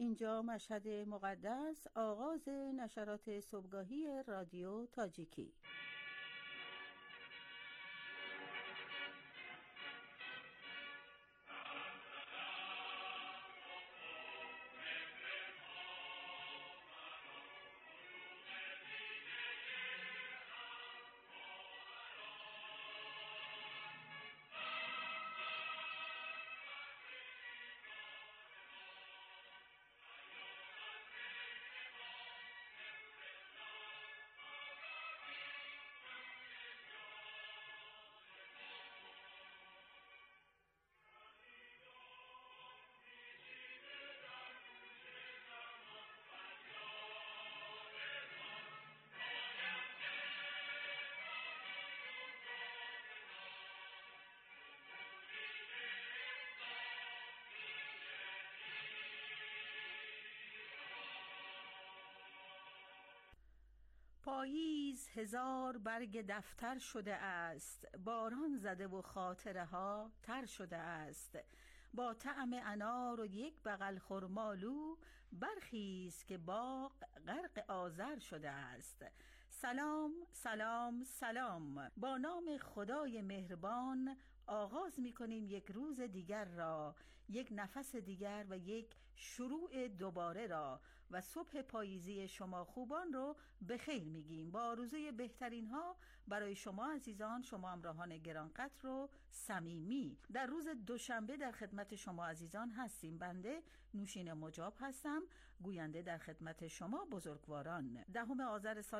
اینجا مشهد مقدس، آغاز نشرات صبحگاهی رادیو تاجیکی. پاییز هزار برگ دفتر شده است، باران زده و خاطره ها تر شده است. با طعم انار و یک بغل خرمالو، برخیز که باغ غرق آذر شده است. سلام سلام سلام، با نام خدای مهربان آغاز می کنیم یک روز دیگر را، یک نفس دیگر و یک شروع دوباره را، و صبح پاییزی شما خوبان رو به خیر میگیم با آرزوی بهترین ها برای شما عزیزان، شما همراهان گرانقدر رو صمیمی. در روز دوشنبه در خدمت شما عزیزان هستیم. بنده نوشین مجاب هستم، گوینده در خدمت شما بزرگواران. 10 آذر سال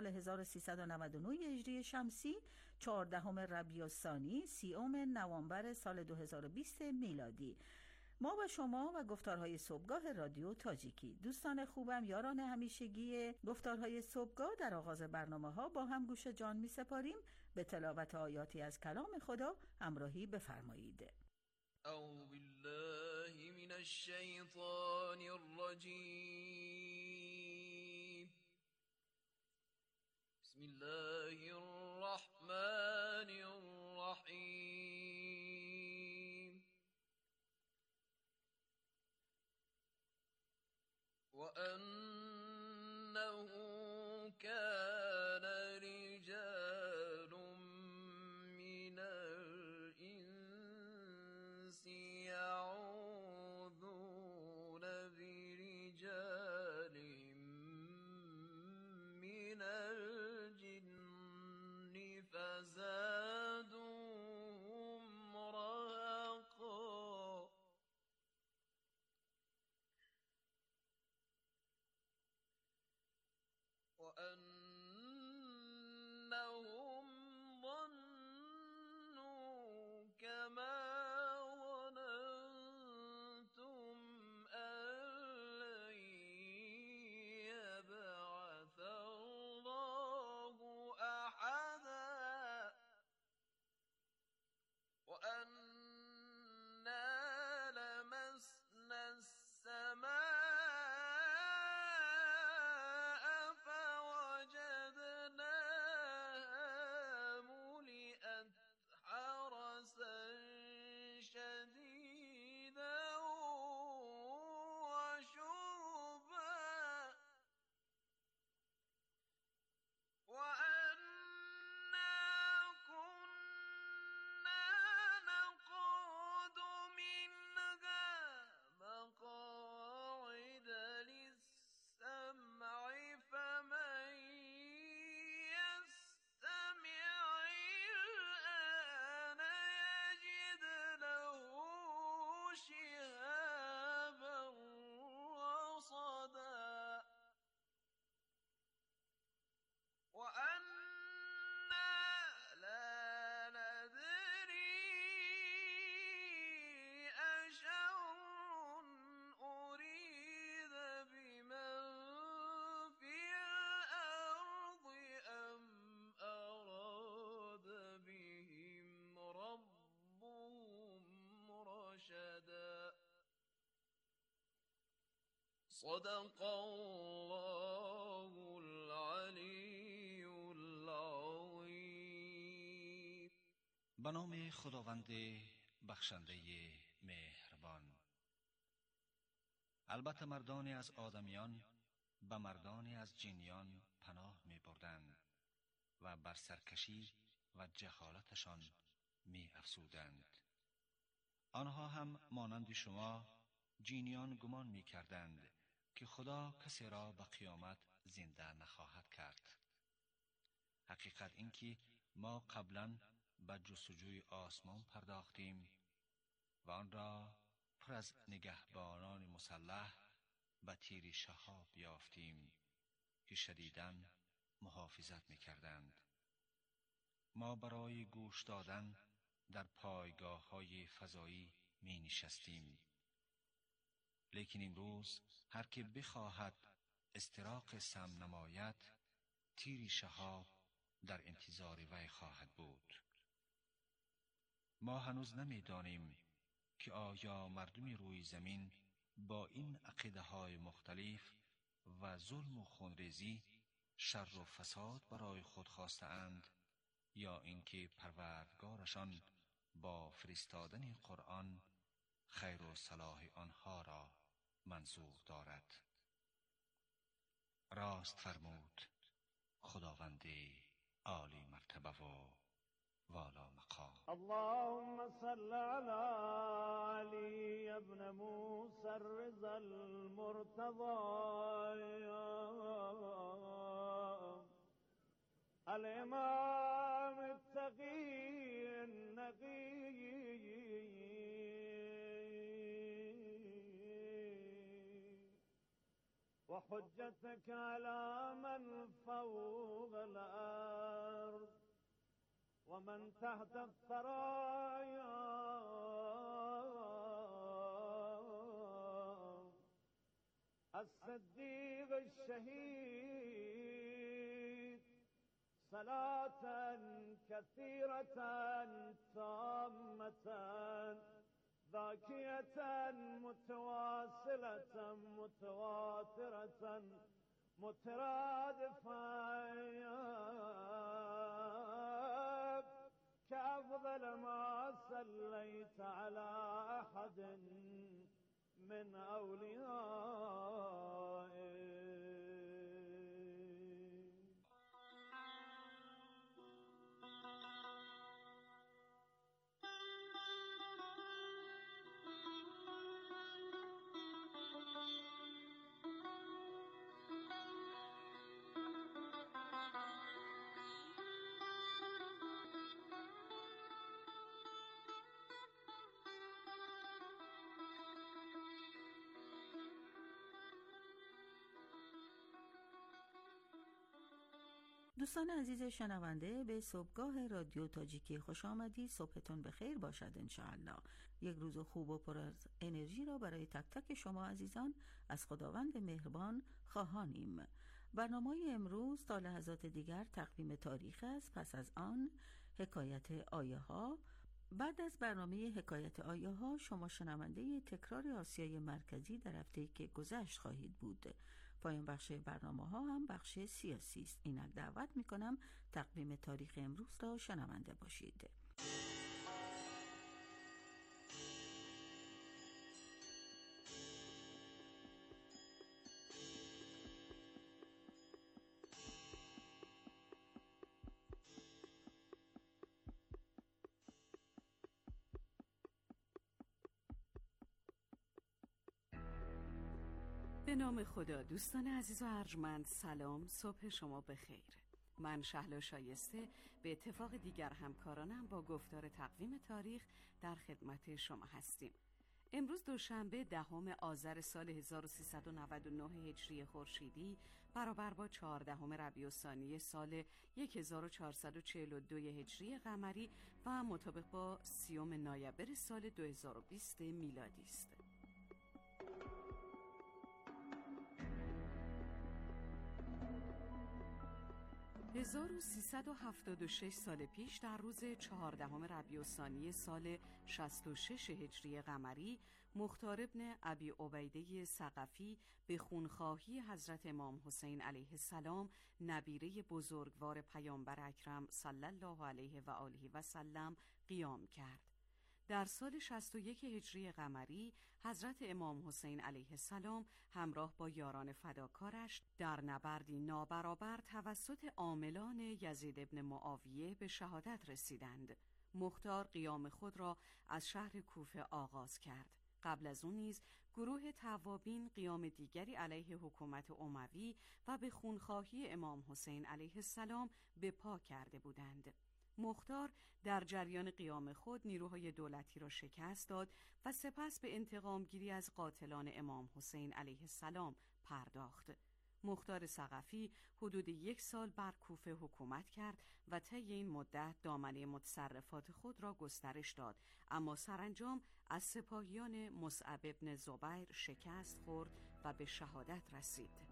1399 هجری شمسی، 14 ربیع الثانی، 30 نوامبر سال 2020 میلادی. ما و شما و گفتارهای صبحگاه رادیو تاجیکی. دوستان خوبم، یاران همیشگی گفتارهای صبحگاه، در آغاز برنامه ها با هم گوش جان می سپاریم. به تلاوت آیاتی از کلام خدا همراهی بفرمایید. اعوذ بالله من الشیطان الرجیم. بسم الله الرحمن الرحیم. وَأَنَّهُ كَانَ رِجَالٌ مِّنَ الْإِنسِ يَعُوذُونَ بِرِجَالٍ مِّنَ الْجِنِّ فَزَادُوهُمْ رَهَقًا. وَأَنَّهُمْ ظَنُّوا كَمَا ظَنَنتُمْ أَن لَّن يَبْعَثَ اللَّهُ أَحَدًا. وَأَنَّا لَمَسْنَا السَّمَاءَ فَوَجَدْنَاهَا مُلِئَتْ حَرَسًا شَدِيدًا وَشُهُبًا. وَأَنَّا كُنَّا نَقْعُدُ مِنْهَا مَقَاعِدَ لِلسَّمْعِ، فَمَن يَسْتَمِعِ الْآنَ يَجِدْ لَهُ شِهَابًا رَّصَدًا. وَأَنَّا لَا نَدْرِي أَشَرٌّ أُرِيدَ بِمَن فِي الْأَرْضِ أَمْ أَرَادَ بِهِمْ رَبُّهُمْ رَشَدًا. صدق الله العلی العظیم. به نام خداوند بخشنده مهربان. البته مردانی از آدمیان به مردانی از جنیان پناه می بردند و بر سرکشی و جهالتشان می افزودند. آنها هم مانند شما جنیان گمان می کردند که خدا کسی را به قیامت زنده نخواهد کرد. حقیقت این که ما قبلا به جستجوی آسمان پرداختیم و آن را پر از نگهبانان مسلح به تیر شهاب یافتیم که شدیداً محافظت می کردند. ما برای گوش دادن در پایگاه های فضایی می نشستیم، لیکن امروز هر که بخواهد استراق سم نماید، تیر شهاب در انتظار وی خواهد بود. ما هنوز نمی دانیم که آیا مردم روی زمین با این عقیده های مختلف و ظلم و خونریزی شر و فساد برای خود خواسته اند یا اینکه پروردگارشان با فرستادن قرآن خیر و صلاح آنها را منظور دارد. راست فرمود خداوند عالی مرتبه و والا مقام. اللهم صل على علي ابن موسى الرضا المرتضى الإمام التقي النقي وحجتك على من فوق الأرض ومن تحت الثرايا الصديق الشهيد صلاة كثيرة تامة ذاكية متواصلة متواترة مترادفة كأفضل ما صليت على أحد من أوليائك. دوستان عزیز شنونده، به صبحگاه رادیو تاجیکی خوش آمدید. صبحتون بخیر باشد انشاءالله. یک روز خوب و پر از انرژی را برای تک تک شما عزیزان از خداوند مهربان خواهانیم. برنامه امروز تا لحظات دیگر تقویم تاریخ است. پس از آن حکایت آیه ها. بعد از برنامه حکایت آیه ها شما شنونده تکرار آسیای مرکزی در هفته که گذشت خواهید بود. پایان بخش برنامه ها هم بخش سیاسی است. اینک دعوت می کنم تقویم تاریخ امروز را شنونده باشید. به نام خدا. دوستان عزیز و ارجمند، سلام، صبح شما بخیر. من شهلا شایسته به اتفاق دیگر همکارانم با گفتار تقویم تاریخ در خدمت شما هستیم. امروز دوشنبه 10 آذر سال 1399 هجری خورشیدی برابر با 14 ربیع الثانی سال 1442 هجری قمری و مطابق با 30 نوامبر سال 2020 میلادی است. 1376 سال پیش در روز 14 ربیع الثانی سال 66 هجری قمری مختار ابن ابی عبیده ثقفی به خونخواهی حضرت امام حسین علیه السلام نبیره بزرگوار پیامبر اکرم صلی الله علیه و آله و سلم قیام کرد. در سال 61 هجری قمری حضرت امام حسین علیه السلام همراه با یاران فداکارش در نبردی نابرابر توسط عاملان یزید ابن معاویه به شهادت رسیدند. مختار قیام خود را از شهر کوفه آغاز کرد. قبل از اون نیز گروه توابین قیام دیگری علیه حکومت اموی و به خونخواهی امام حسین علیه السلام به پا کرده بودند. مختار در جریان قیام خود نیروهای دولتی را شکست داد و سپس به انتقام گیری از قاتلان امام حسین علیه السلام پرداخت. مختار ثقفی حدود 1 سال بر کوفه حکومت کرد و طی این مدت دامنه متصرفات خود را گسترش داد، اما سرانجام از سپاهیان مصعب ابن زبیر شکست خورد و به شهادت رسید.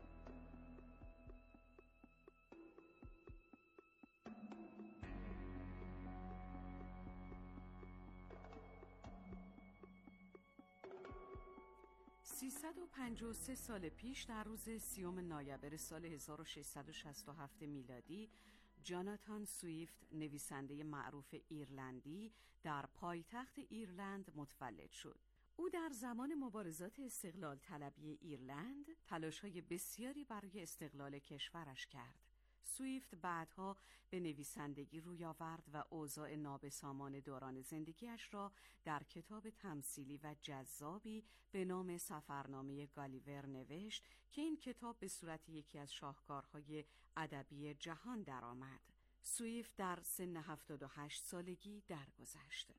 سیصد و 53 سال پیش در روز 30 نوامبر سال 1667 میلادی جاناتان سویفت، نویسنده معروف ایرلندی، در پایتخت ایرلند متولد شد. او در زمان مبارزات استقلال طلبی ایرلند تلاش‌های بسیاری برای استقلال کشورش کرد. سویفت بعدها به نویسندگی روی آورد و اوضاع نابسامان دوران زندگیش را در کتاب تمثیلی و جذابی به نام سفرنامه گالیور نوشت که این کتاب به صورت یکی از شاهکارهای ادبی جهان درآمد. سویفت در سن 78 سالگی درگذشت.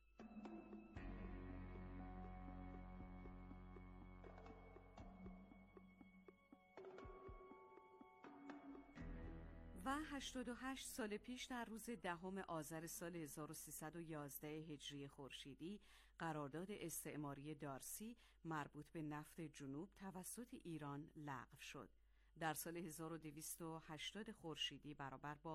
و 88 سال پیش در روز 10 آذر سال 1311 هجری خورشیدی قرارداد استعماری دارسی مربوط به نفت جنوب توسط ایران لغو شد. در سال 1280 خورشیدی برابر با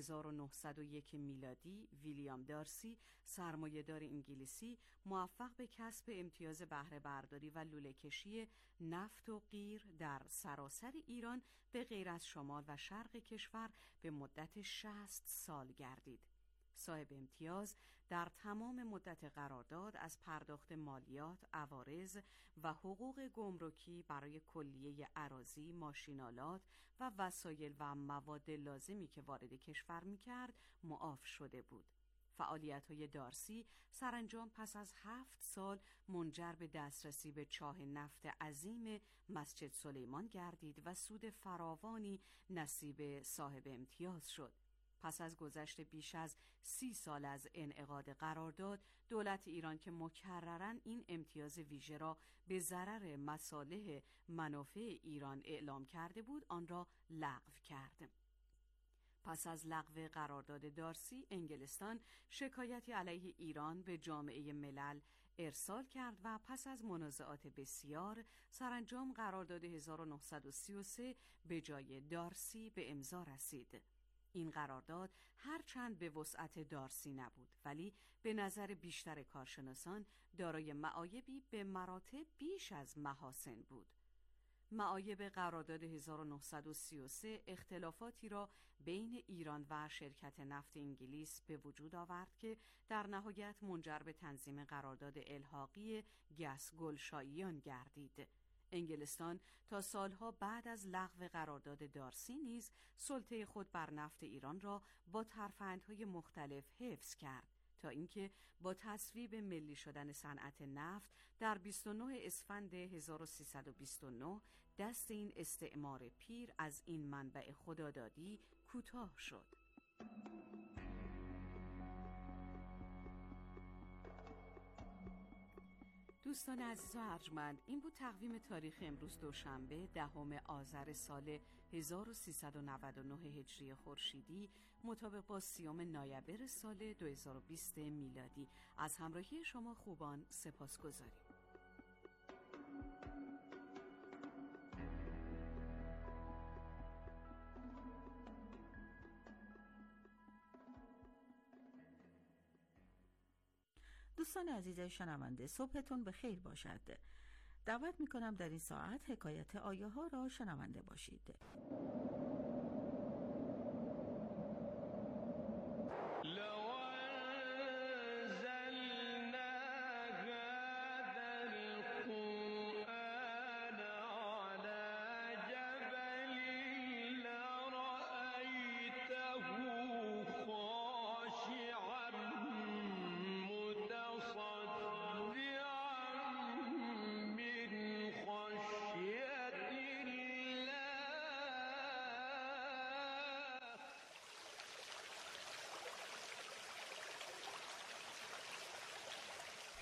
1901 میلادی ویلیام دارسی، سرمایه‌دار انگلیسی، موفق به کسب امتیاز بهره برداری و لوله‌کشی نفت و قیر در سراسر ایران به غیر از شمال و شرق کشور به مدت 60 سال گردید. صاحب امتیاز در تمام مدت قرارداد از پرداخت مالیات، عوارض و حقوق گمرکی برای کلیه اراضی، ماشینالات و وسایل و مواد لازمی که وارد کشور می‌کرد معاف شده بود. فعالیت‌های دارسی سرانجام پس از 7 سال منجر به دسترسی به چاه نفت عظیم مسجد سلیمان گردید و سود فراوانی نصیب صاحب امتیاز شد. پس از گذشت بیش از 30 سال از انعقاد قرارداد، دولت ایران که مکرراً این امتیاز ویژه را به ضرر مصالح منافع ایران اعلام کرده بود، آن را لغو کرد. پس از لغو قرارداد دارسی، انگلستان شکایتی علیه ایران به جامعه ملل ارسال کرد و پس از منازعات بسیار سرانجام قرارداد 1933 به جای دارسی به امضا رسید. این قرارداد هرچند به وسعت دارسی نبود، ولی به نظر بیشتر کارشناسان دارای معایبی به مراتب بیش از محاسن بود. معایب قرارداد 1933 اختلافاتی را بین ایران و شرکت نفت انگلیس به وجود آورد که در نهایت منجر به تنظیم قرارداد الحاقی گسگلشاییان گردید. انگلستان تا سالها بعد از لغو قرارداد دارسی نیز سلطه خود بر نفت ایران را با ترفندهای مختلف حفظ کرد تا اینکه با تصویب ملی شدن صنعت نفت در 29 اسفند 1329 دست این استعمار پیر از این منبع خدادادی کوتاه شد. دوستان عزیز و ارجمند، این بود تقویم تاریخ امروز دوشنبه 10 آذر سال 1399 هجری خورشیدی مطابق با 30 نوامبر سال 2020 میلادی. از همراهی شما خوبان سپاسگزاریم. دوستان عزیز شنونده، صبحتون به خیر باشد. دعوت میکنم در این ساعت حکایت آیه ها را شنونده باشید. لو أنزلنا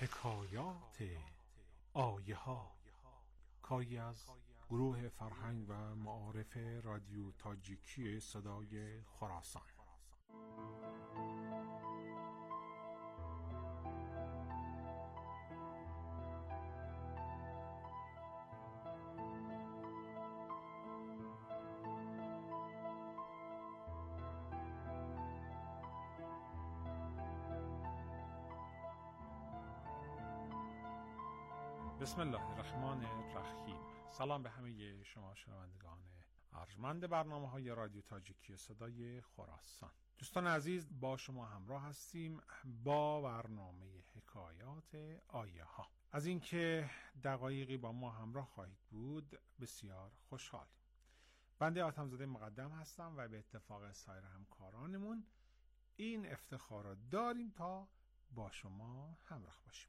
حکایات آیه ها، کاری از گروه فرهنگ و معارف رادیو تاجیکی صدای خراسان. بسم الله الرحمن الرحیم. سلام به همه شما شنوندگان ارجمند برنامه‌های رادیو تاجیکی صدای خراسان. دوستان عزیز، با شما همراه هستیم با برنامه حکایات آیه ها. از اینکه دقایقی با ما همراه خواهید بود بسیار خوشحالیم. بنده آتم‌زاده مقدم هستم و به اتفاق سایر همکارانمون این افتخار را داریم تا با شما همراه باشیم.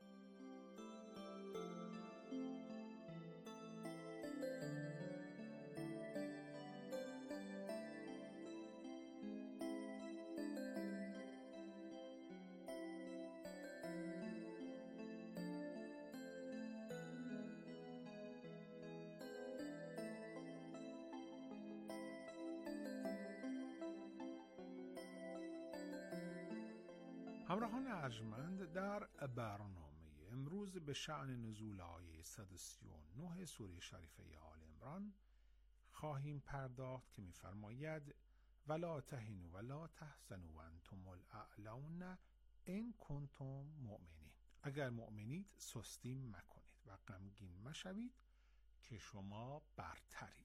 همراهان ارجمند، در برنامه امروز به شأن نزول آیه 139 سوره شریفه آل عمران خواهیم پرداخت که می‌فرماید ولا تهنوا ولا تحزنوا وانتم الاعلون ان کنتم مؤمنین. اگر مؤمنید سستی مکنید و غمگین مشوید که شما برترید.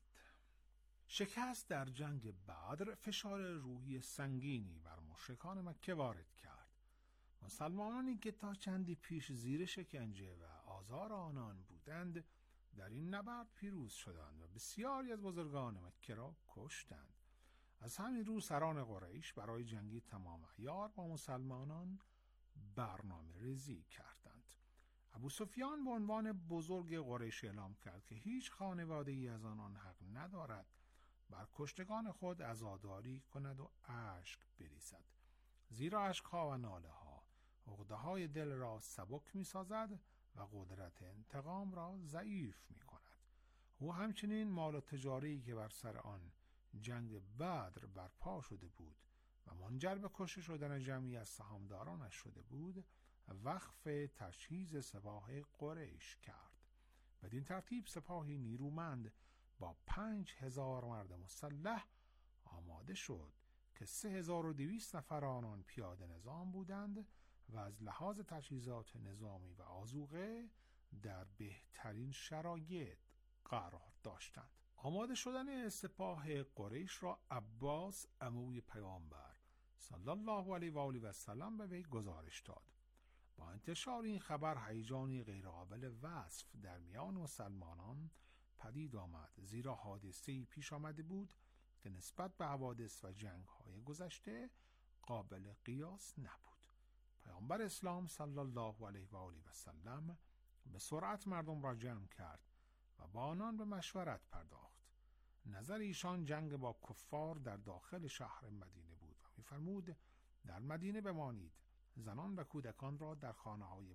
شکست در جنگ بدر فشار روحی سنگینی بر مشرکان مکه وارد کرد. مسلمانانی که تا چندی پیش زیر شکنجه و آزار آنان بودند در این نبرد پیروز شدند و بسیاری از بزرگان مکه را کشتند. از همین رو سران قریش برای جنگی تمام عیار با مسلمانان برنامه ریزی کردند. ابو سفیان به عنوان بزرگ قریش اعلام کرد که هیچ خانواده‌ای از آنان حق ندارد بر کشتگان خود عزاداری کند و اشک بریزد، زیرا اشک‌ها و ناله‌ها عقده‌های دل را سبک می‌سازد و قدرت انتقام را ضعیف می‌کند. او همچنین مال و تجاری که بر سر آن جنگ بدر برپا شده بود و منجر به کشته شدن جمعی از سهامدارانش شده بود وقف تجهیز سپاه قریش کرد. بدین ترتیب سپاهی نیرومند با 5000 مرد مسلح آماده شد که 3200 نفر آنان پیاده نظام بودند و از لحاظ تجهیزات نظامی و آذوقه در بهترین شرایط قرار داشتند. آماده شدن سپاه قریش را عباس عموی پیامبر صلی الله علیه و آله و سلم به وی گزارش داد. با انتشار این خبر هیجانی غیرقابل وصف در میان مسلمانان پدید آمد، زیرا حادثه‌ای پیش آمده بود که نسبت به حوادث و جنگ‌های گذشته قابل قیاس نبود. پیامبر اسلام صلی الله علیه و آله و سلم به سرعت مردم را جمع کرد و با آنان به مشورت پرداخت. نظر ایشان جنگ با کفار در داخل شهر مدینه بود و می‌فرمود در مدینه بمانید، زنان و کودکان را در خانه‌های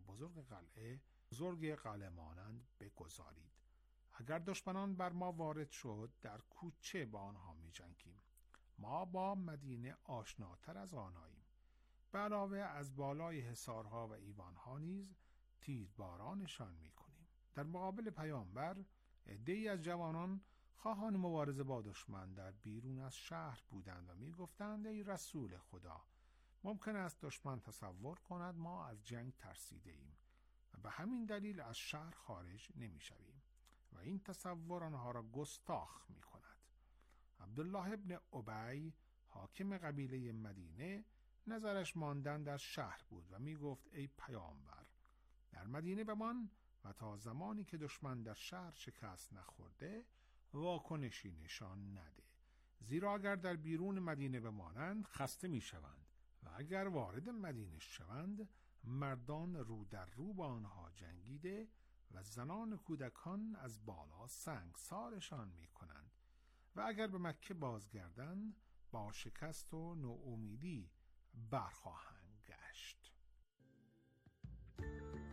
بزرگ قلعه مانند بگذارید. اگر دشمنان بر ما وارد شد در کوچه با آنها می‌جنگیم. ما با مدینه آشناتر از آناییم. به علاوه از بالای حصارها و ایوانها نیز تیربارانشان می‌کنیم. در مقابل پیامبر عده‌ای از جوانان خواهان مبارزه با دشمن در بیرون از شهر بودند و می‌گفتند ای رسول خدا، ممکن است دشمن تصور کند ما از جنگ ترسیده ایم و به همین دلیل از شهر خارج نمی‌شویم و این تصور آنها را گستاخ می‌کند. عبدالله ابن ابی حاکم قبیله مدینه نظرش ماندن در شهر بود و می‌گفت ای پیامبر، در مدینه بمان و تا زمانی که دشمن در شهر شکست نخورده واکنشی نشان نده، زیرا اگر در بیرون مدینه بمانند خسته می‌شوند و اگر وارد مدینه شوند مردان رو در رو با آنها جنگیده و زنان و کودکان از بالا سنگسارشان می‌کنند و اگر به مکه بازگردند با شکست و ناامیدی برخواهند گشت.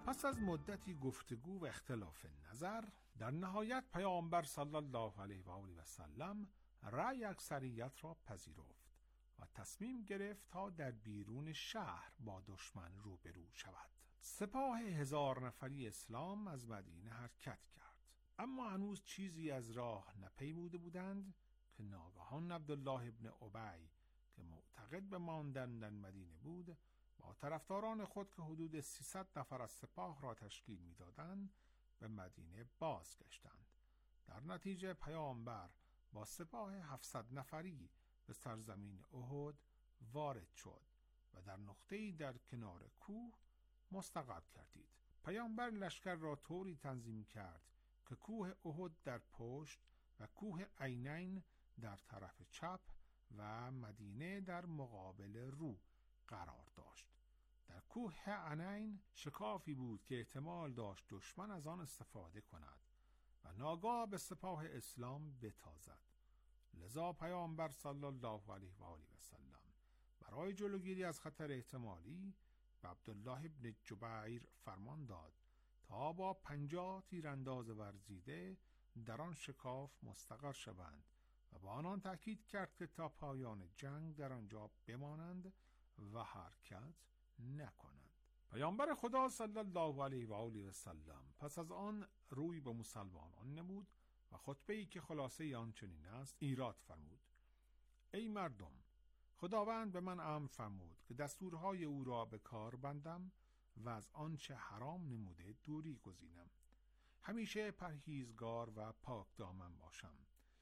پس از مدتی گفتگو و اختلاف نظر، در نهایت پیامبر صلی الله علیه و آله و سلم رأی اکثریت را پذیرفت و تصمیم گرفت تا در بیرون شهر با دشمن روبرو شود. سپاه 1000 نفری اسلام از مدینه حرکت کرد، اما هنوز چیزی از راه نپیموده بودند که ناگهان عبدالله ابن ابی که معتقد به ماندن در مدینه بود، با طرفداران خود که حدود 300 نفر از سپاه را تشکیل می‌دادند به مدینه بازگشتند. در نتیجه پیامبر با سپاه 700 نفری به سرزمین احد وارد شد و در نقطه‌ای در کنار کوه مستقر کردید. پیامبر لشکر را طوری تنظیم کرد که کوه احد در پشت و کوه عینین در طرف چپ و مدینه در مقابل رو قرار داشت. در کوه عینین شکافی بود که احتمال داشت دشمن از آن استفاده کند و ناگاه به سپاه اسلام بتازد. لذا پیامبر صلی الله علیه و آله و سلم برای جلوگیری از خطر احتمالی به عبدالله ابن جبیر فرمان داد تا با 50 تیرانداز ورزیده در آن شکاف مستقر شوند و با آنان تأکید کرد که تا پایان جنگ در آنجا بمانند و حرکت نکنند. پیامبر خدا صلی الله علیه و آله و سلم پس از آن روی به مسلمانان نمود و خطبه‌ای که خلاصه آن چنین است ایراد فرمود: ای مردم، خداوند به من امر فرمود که دستورهای او را به کار بندم و از آنچه حرام نموده دوری گزینم. همیشه پرهیزگار و پاک دامن باشم.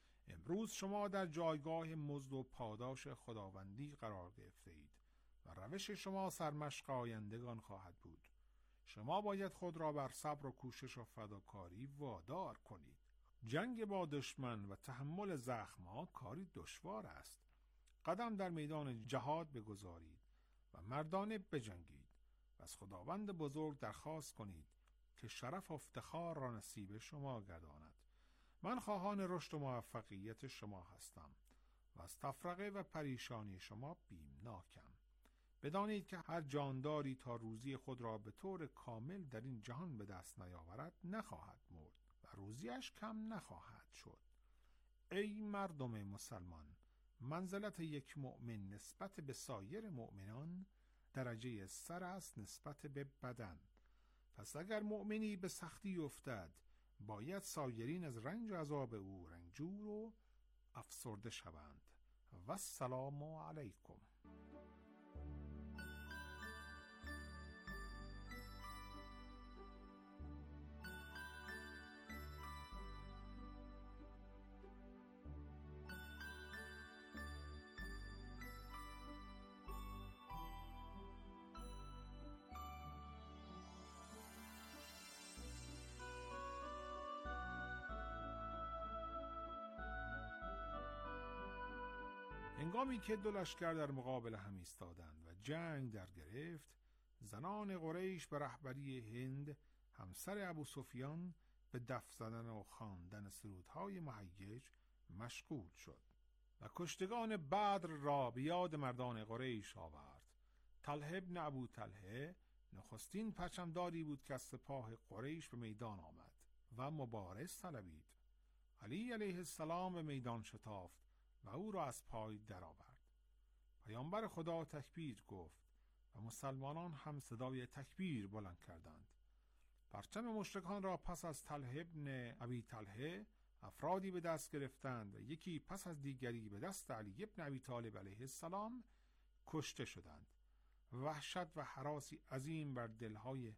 امروز شما در جایگاه مزد و پاداش خداوندی قرار گرفته اید و روش شما سرمشق آیندگان خواهد بود. شما باید خود را بر صبر و کوشش و فداکاری وادار کنید. جنگ با دشمن و تحمل زخم‌ها کاری دشوار است. قدم در میدان جهاد بگذارید و مردانه بجنگید و از خداوند بزرگ درخواست کنید که شرف و افتخار را نصیب شما گرداند. من خواهان رشد و موفقیت شما هستم و از تفرقه و پریشانی شما بیمناکم. بدانید که هر جانداری تا روزی خود را به طور کامل در این جهان به دست نیاورد نخواهد مرد و روزیش کم نخواهد شد. ای مردم مسلمان، منزلت یک مؤمن نسبت به سایر مؤمنان درجه سر است نسبت به بدن. پس اگر مؤمنی به سختی افتد، باید سایرین از رنج و عذاب او رنجور و افسرده شوند. و السلام علیکم. هنگامی که دو لشکر در مقابل هم ایستادند و جنگ در گرفت، زنان قریش به رهبری هند همسر ابو سفیان به دف زدن و خواندن سرودهای مهیج مشغول شد و کشتگان بدر را به یاد مردان قریش آورد. طلحه ابن ابو طلحه نخستین پرچمداری بود که از سپاه قریش به میدان آمد و مبارز طلبید. علی علیه السلام به میدان شتافت و او را از پای درآورد. پیامبر خدا تکبیر گفت و مسلمانان هم صدای تکبیر بلند کردند. پرچم مشرکان را پس از طلحه ابن ابی طلحه افرادی به دست گرفتند و یکی پس از دیگری به دست علی ابن ابی طالب علیه السلام کشته شدند. وحشت و هراسی عظیم بر دلهای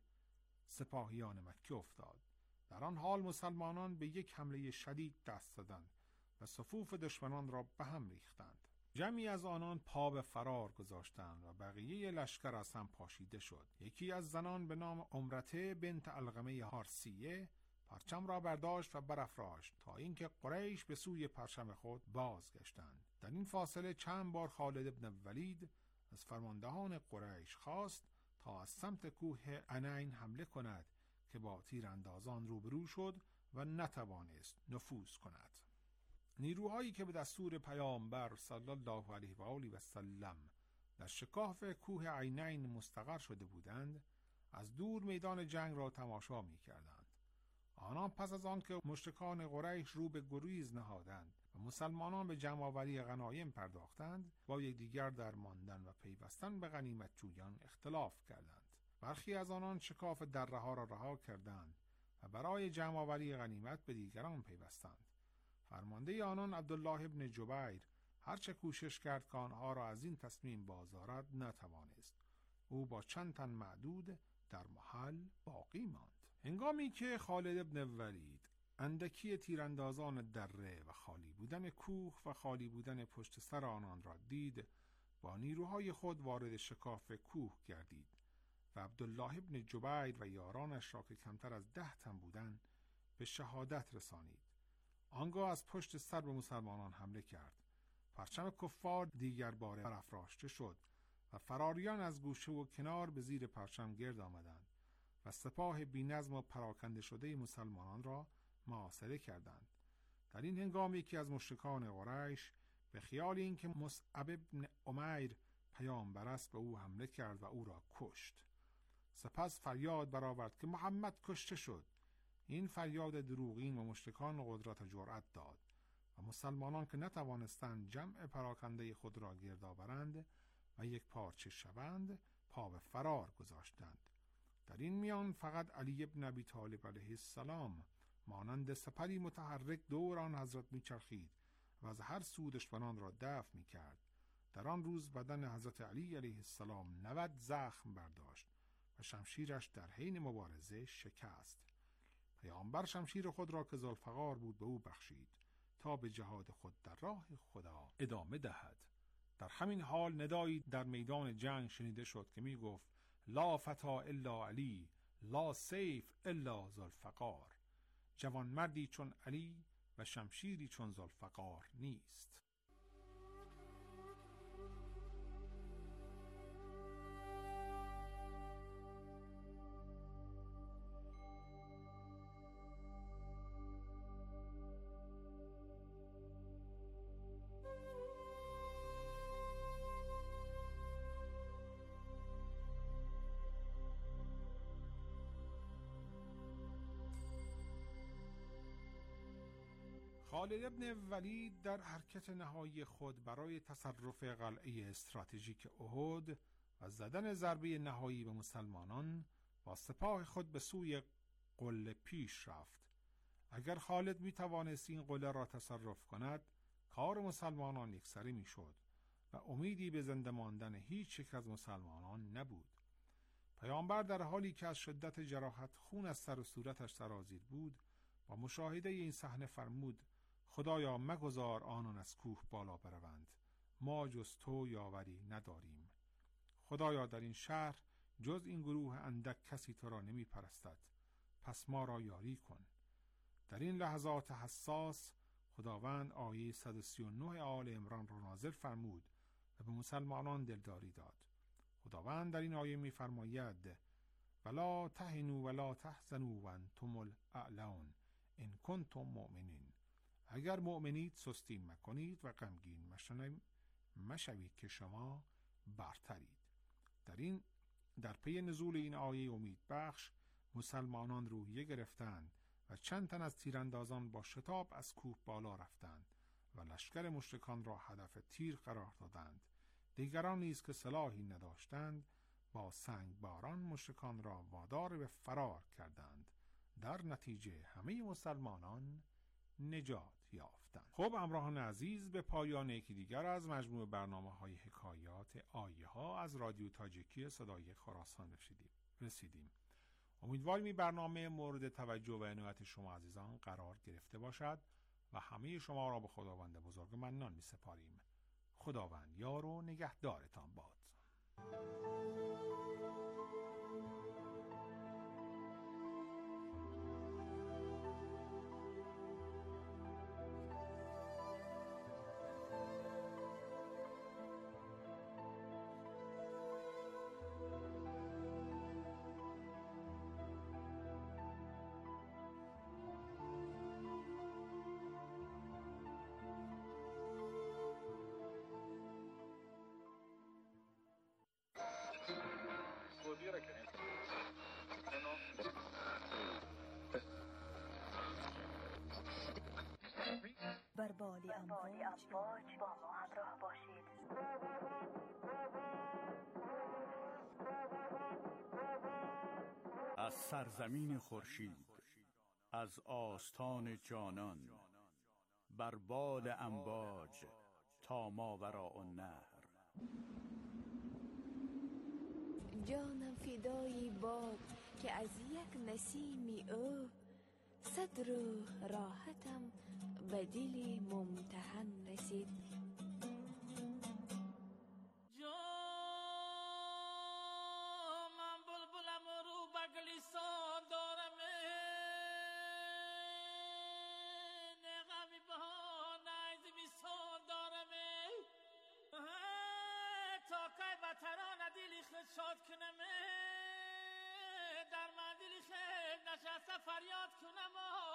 سپاهیان مکه افتاد. در آن حال مسلمانان به یک حمله شدید دست زدند و صفوف دشمنان را به هم ریختند. جمعی از آنان پا به فرار گذاشتند و بقیه لشکر از هم پاشیده شد. یکی از زنان به نام امرته بنت علقمه هارسیه پرچم را برداشت و برافراشت تا اینکه قریش به سوی پرچم خود بازگشتند. در این فاصله چند بار خالد ابن ولید از فرماندهان قریش خواست تا از سمت کوه عینین حمله کند که با تیراندازان روبرو شد و نتوانست نفوذ کند. نیروهایی که به دستور پیامبر صلی الله علیه و آله و سلم در شکاف کوه عینین مستقر شده بودند، از دور میدان جنگ را تماشا می کردند. آنان پس از آن که مشرکان قریش رو به گریز نهادند و مسلمانان به جمع‌آوری غنایم پرداختند، با یکدیگر در ماندن و پیوستن به غنیمت جویان اختلاف کردند. برخی از آنان شکاف دره‌ها را رها کردند و برای جمع‌آوری غنیمت به دیگران پیوستند. فرمانده آنان عبدالله ابن جبیر هرچه کوشش کرد که آنها را از این تصمیم بازدارد نتوانست. او با چند تن معدود در محل باقی ماند. هنگامی که خالد ابن ولید اندکی تیراندازان دره و خالی بودن کوه و خالی بودن پشت سر آنان را دید، با نیروهای خود وارد شکاف کوه گردید و عبدالله ابن جبیر و یارانش را که کمتر از 10 تن بودند به شهادت رسانید. آنگاه از پشت سر به مسلمانان حمله کرد. پرچم کفار دیگر باره برافراشته شد و فراریان از گوشه و کنار به زیر پرچم گرد آمدند و سپاه بی‌نظم و پراکنده شده مسلمانان را محاصره کردند. در این هنگامی که از مشرکان قریش به خیال اینکه مصعب ابن عمیر پیامبر است به او حمله کرد و او را کشت. سپس فریاد برآورد که محمد کشته شد. این فریاد دروغین و مشرکان قدرت و جرأت داد و مسلمانان که نتوانستند جمع پراکنده خود را گرد آورند و یک پارچه شوند، پا به فرار گذاشتند. در این میان فقط علی ابن ابی طالب علیه السلام مانند سپری متحرک دور آن حضرت میچرخید و از هر سو دشمنان را دفع میکرد. در آن روز بدن حضرت علی علیه السلام 90 زخم برداشت و شمشیرش در حین مبارزه شکست. پیامبر شمشیر خود را که ذوالفقار بود به او بخشید تا به جهاد خود در راه خدا ادامه دهد. در همین حال ندایی در میدان جنگ شنیده شد که می گفت لا فتا الا علی، لا سیف الا ذوالفقار. جوانمردی چون علی و شمشیری چون ذوالفقار نیست. خالد ابن ولید در حرکت نهایی خود برای تصرف قلعه استراتژیک احد و زدن ضربه نهایی به مسلمانان با سپاه خود به سوی قله پیش رفت. اگر خالد می توانست این قله را تصرف کند، کار مسلمانان یکسره می شد و امیدی به زنده ماندن هیچ یک از مسلمانان نبود. پیامبر در حالی که از شدت جراحت خون از سر و صورتش سرازیر بود، با مشاهده این صحنه فرمود خدایا مگذار آنان از کوه بالا بروند، ما جز تو یاوری نداریم. خدایا در این شهر جز این گروه اندک کسی تو را نمی پرستد، پس ما را یاری کن. در این لحظات حساس خداوند آیه 139 آل عمران را نازل فرمود و به مسلمانان دلداری داد. خداوند در این آیه می فرماید ولا تهنوا ولا تحزنوا وانتم الاعلون ان کنتم مؤمنین. اگر مؤمنید سستی مکنید و غمگین مشوید که شما برترید. در پی نزول این آیه امید بخش مسلمانان روحیه گرفتند و چند تن از تیراندازان با شتاب از کوه بالا رفتند و لشکر مشرکان را هدف تیر قرار دادند. دیگران نیز که سلاحی نداشتند با سنگ باران مشرکان را وادار به فرار کردند. در نتیجه همه مسلمانان نجات یافتند. خب همراهان عزیز، به پایان یکی دیگر از مجموع برنامه‌های حکایات آیه ها از رادیو تاجیکی صدای خراسان رسیدیم. امیدواریم این برنامه مورد توجه و عنایت شما عزیزان قرار گرفته باشد و همه شما را به خداوند بزرگ منان می سپاریم. خداوند یار و نگهدارتان باد. بر بال امواج با ما همراه باشید. از سرزمین خورشید، از آستان جانان، بر بال امواج تا ماوراء النهر. جانم فدای باد که از یک نسیمی او، صد روح راحتم به دل ممتحن رسید. من بلبلم و رو بگلیسان دارم، نغمی بها نیز بیسان دارم، تا که بطران دلی خود شاد کنم، در من دلی خود نشسته فریاد کنم.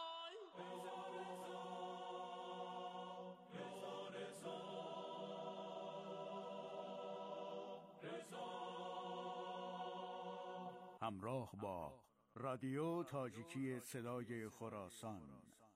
همراه با رادیو تاجیکی صدای خراسان.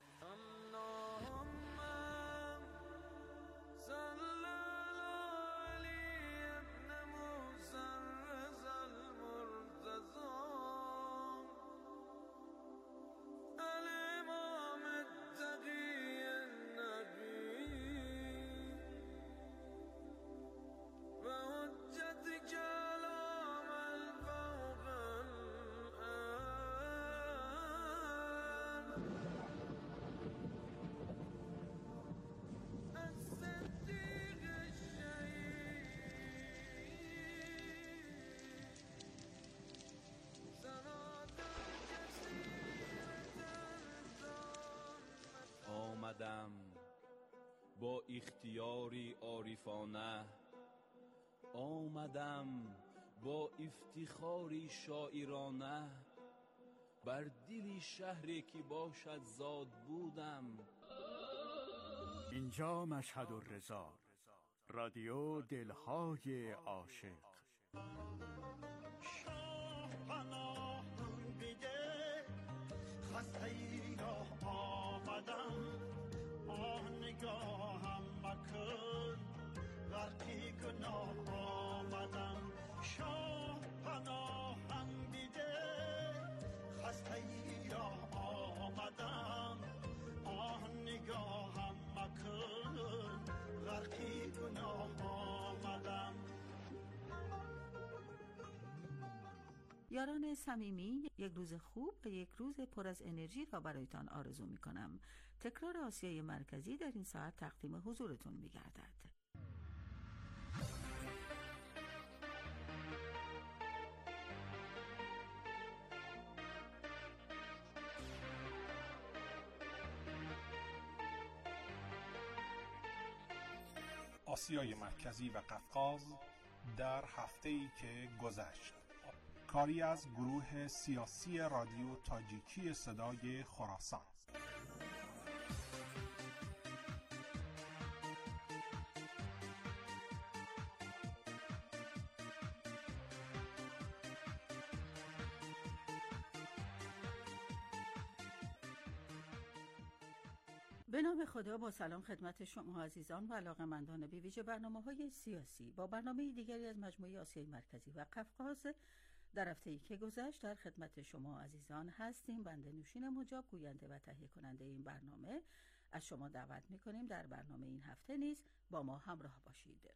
آمدم با اختیاری عارفانه، آمدم با افتخاری شاعرانه، بر دل شهری که باشد زاد بودم. اینجا مشهد الرضا، رادیو دلهای عاشق. شاه پناهم بده، خسته ای را آمدم، آه نگاهم مکن غرقی گناه آمدم. شاه پناهم بده، خسته ای را آمدم، آه نگاهم مکن غرقی گناه آمدم. یاران صمیمی، یک روز خوب و یک روز پر از انرژی را برایتان آرزو می کنم. تکرار آسیای مرکزی در این ساعت تقدیم حضورتون می گردد. آسیای مرکزی و قفقاز در هفته‌ای که گذشت، کاری از گروه سیاسی رادیو تاجیکی صدای خراسان. به نام خدا، با سلام خدمت شما عزیزان و علاقه‌مندان به ویژه برنامه‌های سیاسی. با برنامه دیگری از مجموعه آسیای مرکزی و قفقاز در هفته‌ای که گذشت در خدمت شما عزیزان هستیم. بنده نوشین مجاب، گوینده و تهیه کننده این برنامه، از شما دعوت می‌کنیم در برنامه این هفته نیز با ما همراه باشید.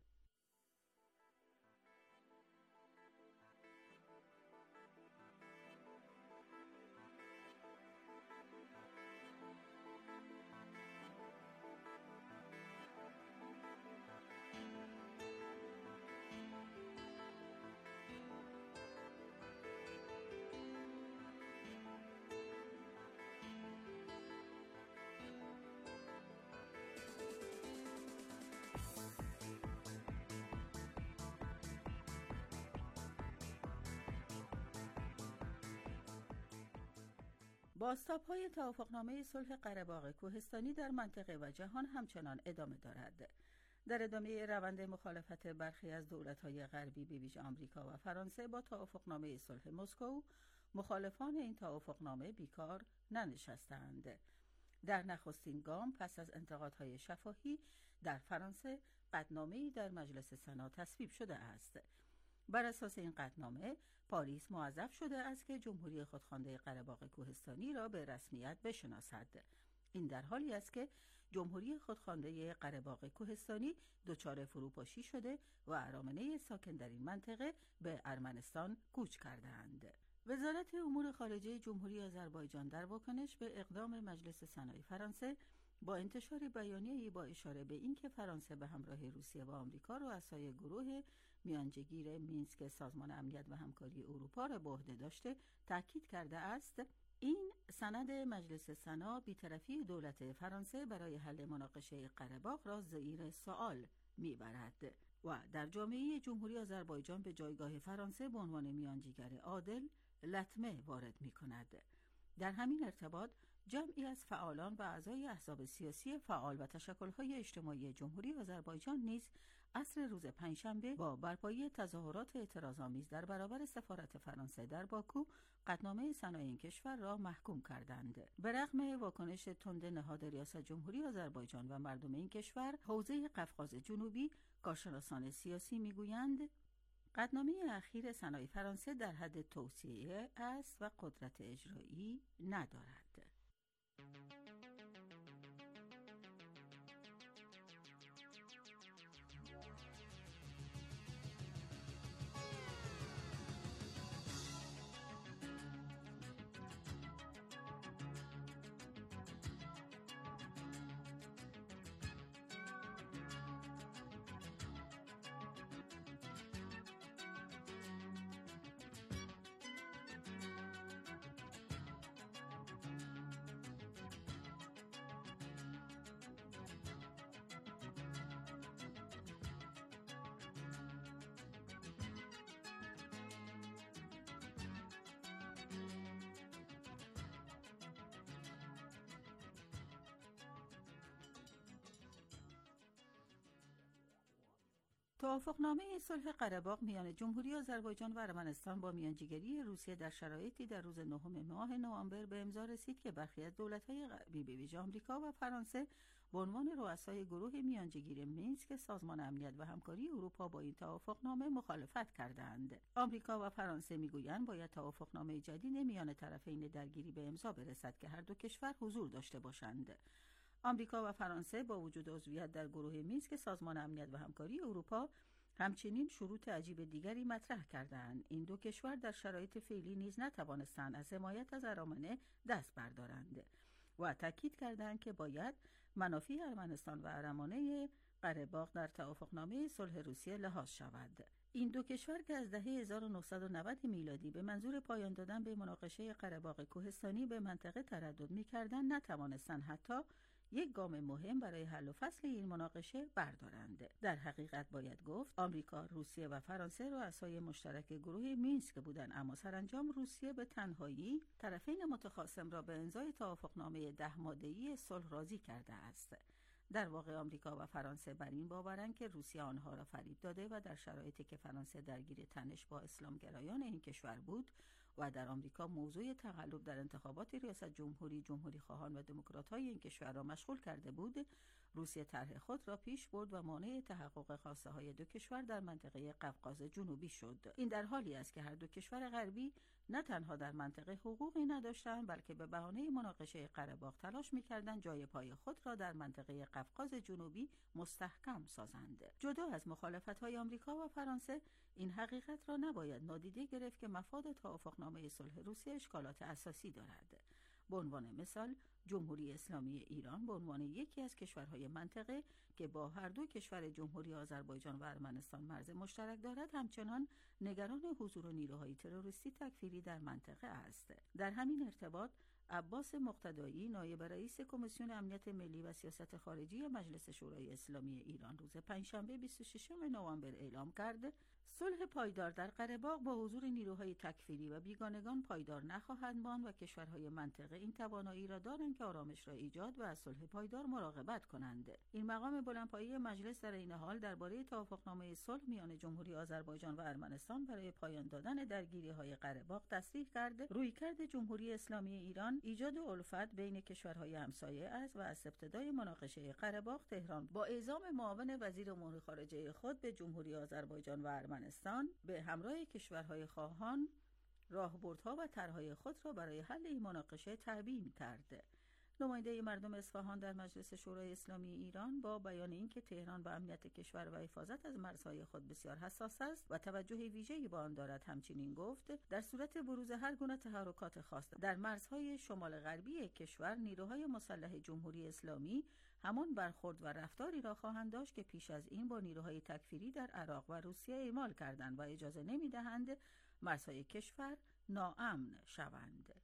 بازتاب‌های توافقنامه صلح قره‌باغ کوهستانی در منطقه و جهان همچنان ادامه دارد. در ادامه روند مخالفت برخی از دولت‌های غربی به ویژه آمریکا و فرانسه با توافقنامه صلح مسکو، مخالفان این توافقنامه بیکار ننشستند. در نخستین گام پس از انتقادهای شفاهی در فرانسه قطعنامه‌ای در مجلس سنا تصویب شده است. بر اساس این قطعنامه پاریس موظف شده است که جمهوری خودخوانده قره‌باغ کوهستانی را به رسمیت بشناسد. این در حالی است که جمهوری خودخوانده قره‌باغ کوهستانی دچار فروپاشی شده و ارامنه ساکن در این منطقه به ارمنستان کوچ کرده‌اند. وزارت امور خارجه جمهوری آذربایجان در واکنش به اقدام مجلس سنای فرانسه با انتشار بیانیه‌ای با اشاره به اینکه فرانسه به همراه روسیه و آمریکا رؤسای گروه میانجیگیر مینسک سازمان امنیت و همکاری اروپا را به عهده داشته تاکید کرده است این سند مجلس سنا بی‌طرفی دولت فرانسه برای حل مناقشه قره‌باغ را زیر سوال می‌برد و در جامعه جمهوری آذربایجان به جایگاه فرانسه به عنوان میانجیگر عادل لطمه وارد می‌کند. در همین ارتباط جمعی از فعالان و اعضای احزاب سیاسی فعال و تشکل‌های اجتماعی جمهوری آذربایجان نیز عصر روز پنجشنبه با برپایی تظاهرات اعتراض‌آمیز در برابر سفارت فرانسه در باکو قطعنامه سنای این کشور را محکوم کردند. به رغم واکنش تند نهاد ریاست جمهوری آذربایجان و مردم این کشور، حوزه قفقاز جنوبی کارشناسان سیاسی میگویند قطعنامه اخیر سنای فرانسه در حد توصیه است و قدرت اجرایی ندارد. توافقنامه صلح قره‌باغ میان جمهوری آذربایجان و ارمنستان با میانجیگری روسیه در شرایطی در روز 9 ماه نوامبر به امضا رسید که برخی از دولت‌های غربی به ویژه آمریکا و فرانسه به عنوان رؤسای گروه میانجیگیر مینسک سازمان امنیت و همکاری اروپا با این توافقنامه مخالفت کردند. آمریکا و فرانسه میگویند باید توافقنامه جدید میان طرفین درگیری به امضا برسد که هر دو کشور حضور داشته باشند. آمریکا و فرانسه با وجود عضویت در گروه مینسک سازمان امنیت و همکاری اروپا همچنین شروط عجیب دیگری مطرح کردند. این دو کشور در شرایط فعلی نیز نتوانستند از حمایت از ارامنه دست بردارند و تاکید کردند که باید منافع ارمنستان و ارامنه قره‌باغ در توافقنامه صلح روسیه لحاظ شود. این دو کشور که از دهه 1990 میلادی به منظور پایان دادن به مناقشه قره‌باغ کوهستانی به منطقه تردد می‌کردند، نتوانستند حتی یک گام مهم برای حل و فصل این مناقشه بردارند. در حقیقت باید گفت آمریکا، روسیه و فرانسه رؤسای مشترک گروه مینسک بودند، اما سرانجام روسیه به تنهایی طرفین متخاصم را به امضای توافقنامه 10 ماده‌ای صلح راضی کرده است. در واقع آمریکا و فرانسه بر این باورند که روسیه آنها را فریب داده و در شرایطی که فرانسه درگیر تنش با اسلامگرایان این کشور بود و در آمریکا موضوع تقلب در انتخابات ریاست جمهوری خواهان و دموکرات‌های این کشور را مشغول کرده بود، روسیه طرح خود را پیش برد و مانع تحقق خواسته‌های دو کشور در منطقه قفقاز جنوبی شد. این در حالی است که هر دو کشور غربی نه تنها در منطقه حقوقی نداشتند، بلکه به بهانه مناقشه قره‌باغ تلاش می‌کردند جای پای خود را در منطقه قفقاز جنوبی مستحکم سازند. جدا از مخالفت‌های آمریکا و فرانسه، این حقیقت را نباید نادیده گرفت که مفاد توافقنامه صلح روسیه اشکالات اساسی دارد. به عنوان مثال، جمهوری اسلامی ایران به عنوان یکی از کشورهای منطقه که با هر دو کشور جمهوری آذربایجان و ارمنستان مرز مشترک دارد، همچنان نگران حضور نیروهای تروریستی تکفیری در منطقه است. در همین ارتباط عباس مقتدایی، نایب رئیس کمیسیون امنیت ملی و سیاست خارجی مجلس شورای اسلامی ایران، روز پنجشنبه 26 نوامبر اعلام کرد صلح پایدار در قره‌باغ با حضور نیروهای تکفیری و بیگانگان پایدار نخواهد ماند و کشورهای منطقه این توانایی را دارند که آرامش را ایجاد و از صلح پایدار مراقبت کنند. این مقام بلندپایه مجلس در این حال درباره توافقنامه صلح میان جمهوری آذربایجان و ارمنستان برای پایان دادن درگیری‌های قره‌باغ تصریح کرد رویکرد جمهوری اسلامی ایران ایجاد الفت بین کشورهای همسایه است و از ابتدای مناقشه قره‌باغ تهران با اعزام معاون وزیر امور خارجه خود به جمهوری آذربایجان و ارمنستان به همراه کشورهای خواهان راهبردها و طرحهای خود را برای حل این مناقشه تعیین کرد. نماینده مردم اصفهان در مجلس شورای اسلامی ایران با بیان اینکه تهران به امنیت کشور و حفاظت از مرزهای خود بسیار حساس است و توجه ویژه‌ای به آن دارد، همچنین گفت در صورت بروز هر گونه تحرکات خاص در مرزهای شمال غربی کشور، نیروهای مسلح جمهوری اسلامی همان برخورد و رفتاری را خواهند داشت که پیش از این با نیروهای تکفیری در عراق و روسیه اعمال کردند و اجازه نمی‌دهند مرزهای کشور ناامن شوند.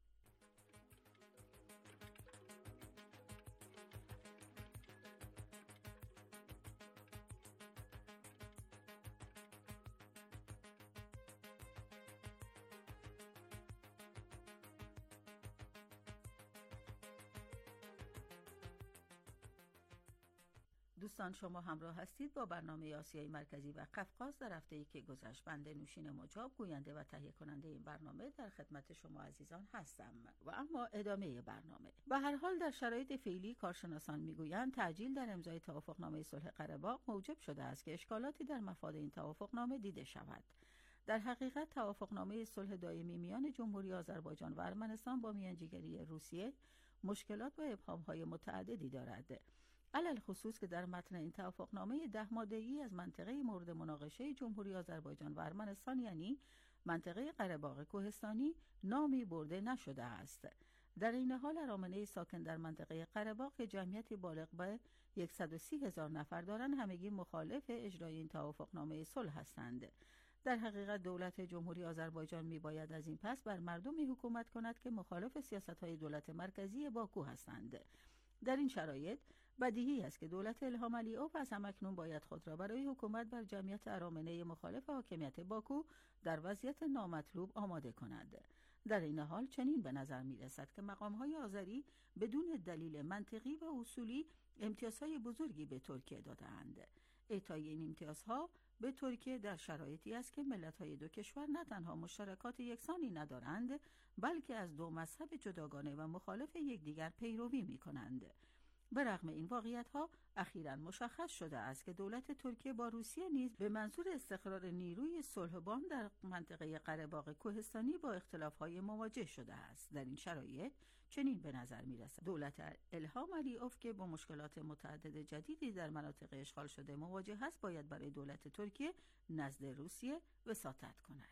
دوستان، شما همراه هستید با برنامه آسیای مرکزی و قفقاز. در هفته‌ای که گذشت بنده نوشین مجاب، گوینده و تهیه کننده این برنامه، در خدمت شما عزیزان هستم. و اما ادامه برنامه. به هر حال در شرایط فعلی کارشناسان میگویند تعجیل در امضای توافقنامه صلح قره‌باغ موجب شده است که اشکالاتی در مفاد این توافقنامه دیده شود. در حقیقت توافقنامه صلح دائمی میان جمهوری آذربایجان و ارمنستان با میانجیگری روسیه مشکلات و ابهام‌های متعددی دارد. علل خصوص که در متن این توافقنامه 10 ماده‌ای از منطقه مورد مناقشه جمهوری آذربایجان و ارمنستان، یعنی منطقه قره‌باغ کوهستانی، نامی برده نشده است. در این حال ارامنه ساکن در منطقه قره‌باغ که جمعیتی بالغ به 130,000 نفر دارند، همگی مخالف اجرای این توافقنامه صلح هستند. در حقیقت دولت جمهوری آذربایجان میباید از این پس بر مردمی حکومت کند که مخالف سیاست‌های دولت مرکزی باکو هستند. در این شرایط بدیهی است که دولت الهام علیوف از همکنون باید خود را برای حکومت بر جمعیت ارامنه مخالف حاکمیت باکو در وضعیت نامطلوب آماده کند. در این حال چنین به نظر می رسد که مقام‌های آذری بدون دلیل منطقی و اصولی امتیازهای بزرگی به ترکیه داده‌اند. اعطای این امتیازها به ترکیه در شرایطی است که ملت‌های دو کشور نه تنها مشترکات یکسانی ندارند، بلکه از دو مذهب جداگانه و مخالف یکدیگر پیروی می‌کنند. به رغم این واقعیت‌ها اخیراً مشخص شده است که دولت ترکیه با روسیه نیز به منظور استقرار نیروی صلح‌بان در منطقه قره‌باغ کوهستانی با اختلاف‌های مواجه شده است. در این شرایط چنین به نظر می‌رسد دولت الهام علیوف که با مشکلات متعدد جدیدی در مناطق اشغال شده مواجه است، باید برای دولت ترکیه نزد روسیه وساطت کند.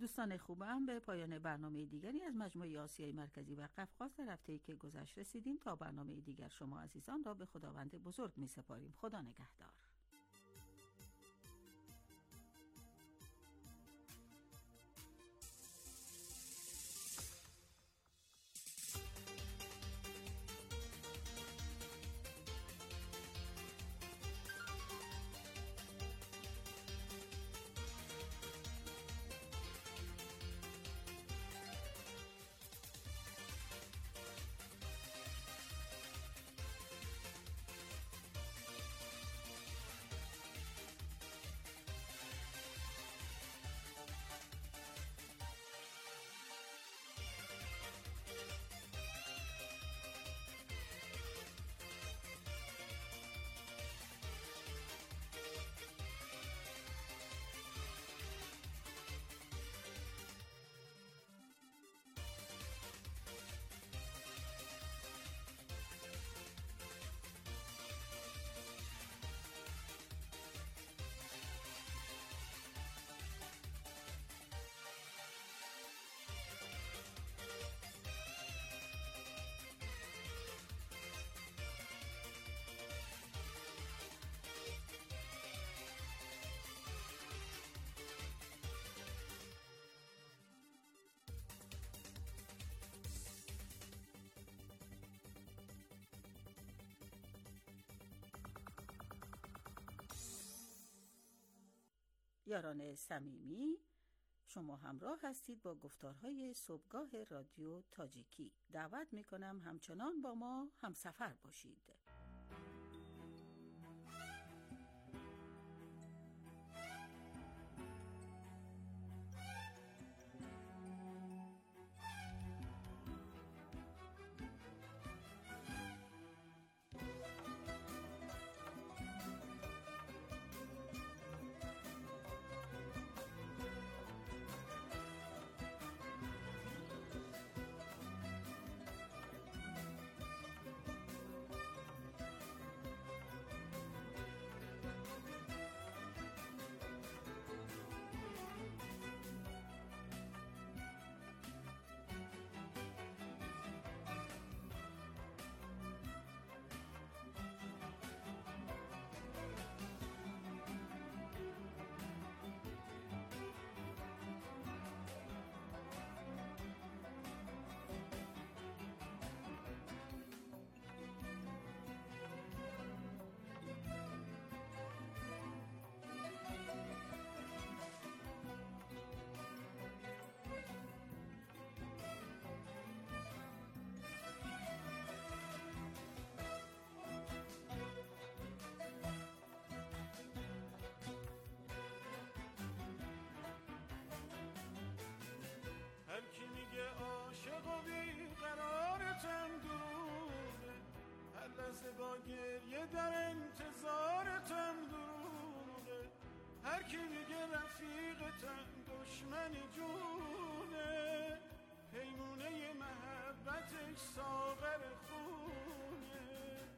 دوستان خوبم، به پایان برنامه دیگری از مجموعه آسیای مرکزی و قفقاز در هفته‌ای که گذشت رسیدیم. تا برنامه دیگر شما عزیزان را به خداوند بزرگ می‌سپاریم. خدا نگهدار. یاران صمیمی، شما همراه هستید با گفتارهای صبحگاه رادیو تاجیکی. دعوت میکنم همچنان با ما همسفر باشید. هر کی میگه عاشق و بیقرارتم دروغه، هر لحظه با گریه در انتظارتم دروغه. هر کی میگه رفیقتم دشمن جونه، پیمونه محبتش ساغر خونه.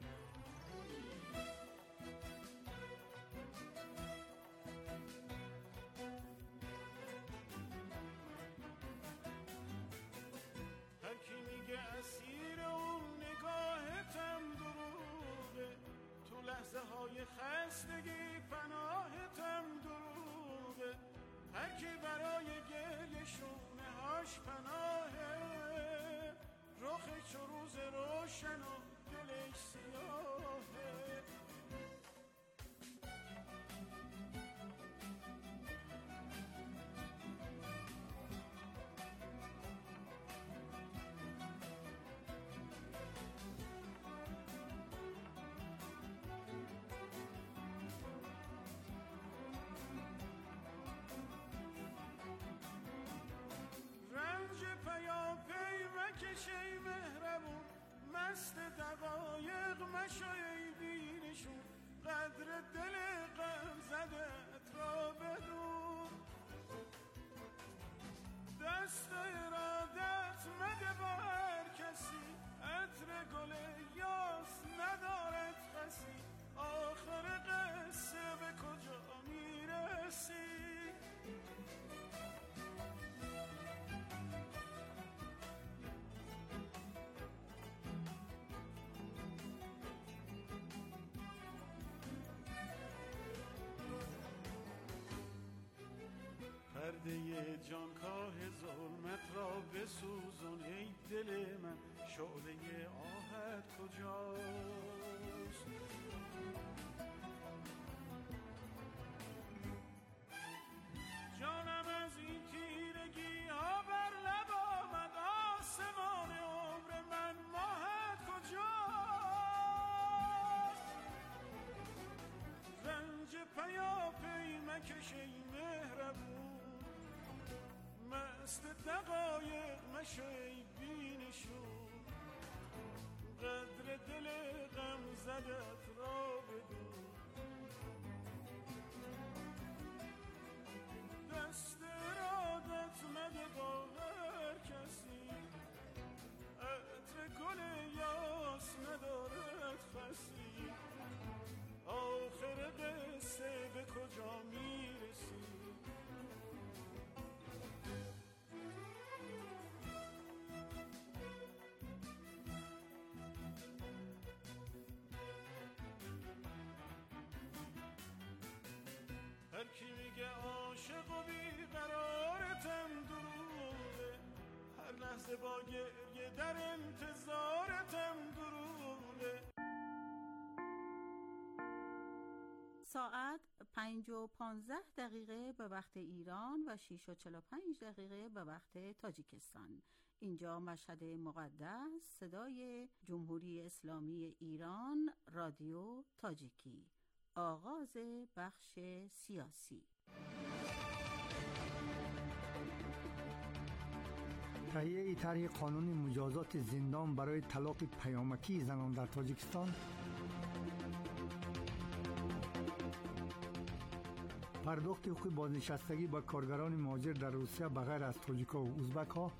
اسیر اون نگاهتم دروغه، تو لحظه های خستگی پناهتم دروغه. هر کی برای گریه شونه هاش پناهه، رخش چو روز روشن و دلش سیاهه. ای مهربون مست دقایق مشای بینشون، قدر دل غم زدت را بدون. دست ارادت مده بر کسی، عطر گل یاس ندارد خسی. آخر قصه به کجا میرسی؟ پرده جانکاه ظلمت را بسوزان ای دل من، شعله آهت کجاست؟ جانم از این تیرگی ها بر لب آمد، آسمان عمر من ماهت کجاست؟ رنج پیاپی مکش ای مهربون، مست دقایق مشو ای بی‌نشون، قدر دل غم زدت را بدون. دست ارادت مده با هر کسی، عطر گل یاس ندارد خسی، آخر قصه به کجا میرسی؟ هر کی میگه عاشق و بیقرارتم دروغه، هر لحظه با گریه در انتظارتم دروغه. ساعت 5:15 به وقت ایران و 6:45 به وقت تاجیکستان. اینجا مشهد مقدس، صدای جمهوری اسلامی ایران، رادیو تاجیکی. آغاز بخش سیاسی. تهیه طرح قانون مجازات زندان برای طلاق پیامکی زنان در تاجیکستان، پرداخت حقوق بازنشستگی با کارگران مهاجر در روسیه بغیر از تاجیک‌ها و ازبک‌ها،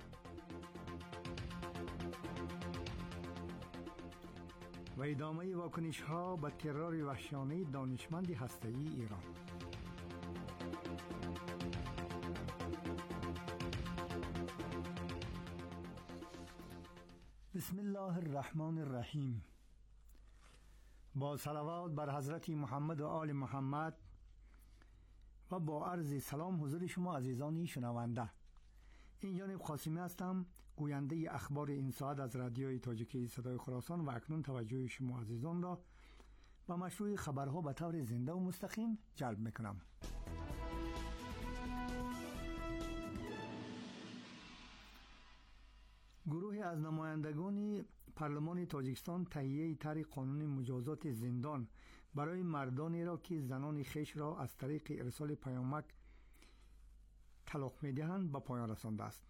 و ادامه واکنش‌ها به ترور وحشیانه دانشمند هسته‌ای ایران. بسم الله الرحمن الرحیم. با صلوات بر حضرت محمد و آل محمد و با عرض سلام حضور شما عزیزانی شنونده. این جانب قاسمی هستم، گوینده اخبار این ساعت از رادیوی تاجیکی صدای خراسان، و اکنون توجه شما عزیزان را به مشروع خبرها به طور زنده و مستقیم جلب میکنم. گروه از نمایندگان پارلمان تاجیکستان تهیه طرح قانون مجازات زندان برای مردانی را که زنان خویش را از طریق ارسال پیامک طلاق می‌دهند به پایان رسانده است.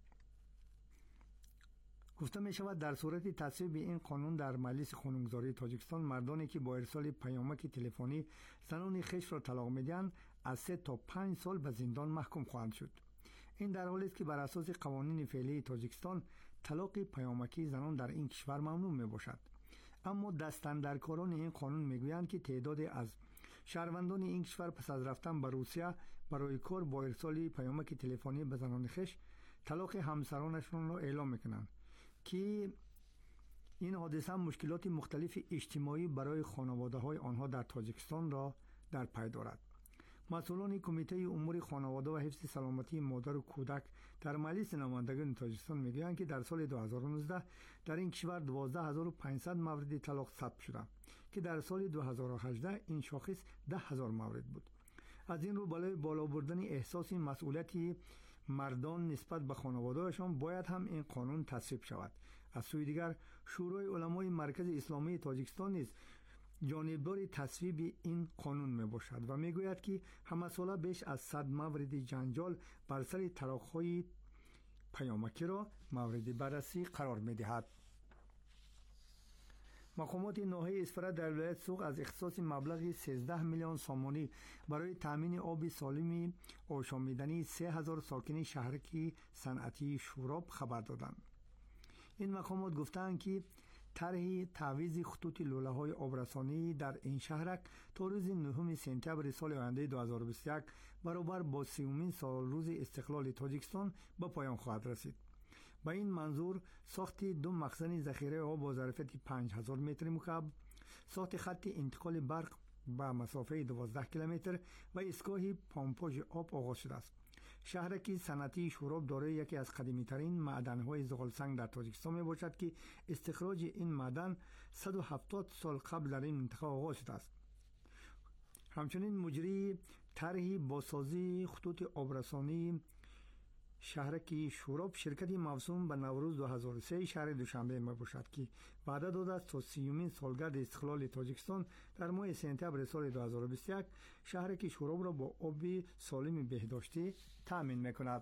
گفته می شود در صورت تصویب این قانون در مجلس قانونگذاری تاجیکستان، مردانی که با ارسال پیامک تلفنی زنان خویش را طلاق می‌دهند از 3 تا 5 سال به زندان محکوم خواهند شد. این در حالی است که بر اساس قوانین فعلی تاجیکستان طلاق پیامکی زنان در این کشور ممنوع می باشد. اما دستاندرکاران این قانون میگویند که تعداد از شهروندان این کشور پس از رفتن به روسیه برای کار با ارسال پیامک تلفنی به زنان خویش طلاق همسرانشان را اعلام میکنند که این حادثه مشکلات مختلف اجتماعی برای خانواده‌های آنها در تاجیکستان را در پی دارد. مسئولان کمیته امور خانواده و حفظ سلامتی مادر و کودک در مجلس نمایندگان تاجیکستان میگویند که در سال 2019 در این کشور 12500 مورد طلاق ثبت شده که در سال 2018 این شاخص 10000 مورد بود. از این رو برای بالا بردن احساس مسئولیت مردان نسبت به خانواده‌شان باید هم این قانون تصویب شود. از سوی دیگر شورای علمای مرکز اسلامی تاجیکستان نیز جانبدار تصویب این قانون می باشد و می گوید که همه ساله بیش از 100 مورد جنجال بر سر طلاق‌های پیامکی را مورد بررسی قرار می دهد. مقامات ناحیه اسفره در ولایت سوق از اختصاص مبلغ 13 میلیون سامانی برای تامین آب سالم آشامیدنی 3000 ساکن شهرک صنعتی شوراب خبر دادند. این مقامات گفتند که طرح تعویض خطوط لوله‌های آبرسانی در این شهرک تا روز 9 سپتامبر سال آینده 2021 برابر با 30مین سال روز استقلال تاجیکستان به پایان خواهد رسید. با این منظور ساخت 2 مخزن ذخیره آب با ظرفیت 5000 متر مکعب، ساخت خط انتقال برق به مسافه 12 کیلومتر و ایستگاه پمپاژ آب آغاز شده است. شهرکی صنعتی شوراب دارای یکی از قدیمی‌ترین معدن‌های زغالسنگ در تاجیکستان میباشد که استخراج این معدن 170 سال قبل در این منطقه آغاز شده است. همچنین مجری طرحی بازسازی خطوط آبرسانی شهرکی شوراب شرکتی موسوم به نوروز 2003 شهر دوشنبه میباشد که وعده داده است تا 30مین سالگرد استقلال تاجیکستان در ماه سپتامبر سال 2021 شهرکی شوراب را با آب سالم بهداشتی تأمین میکند.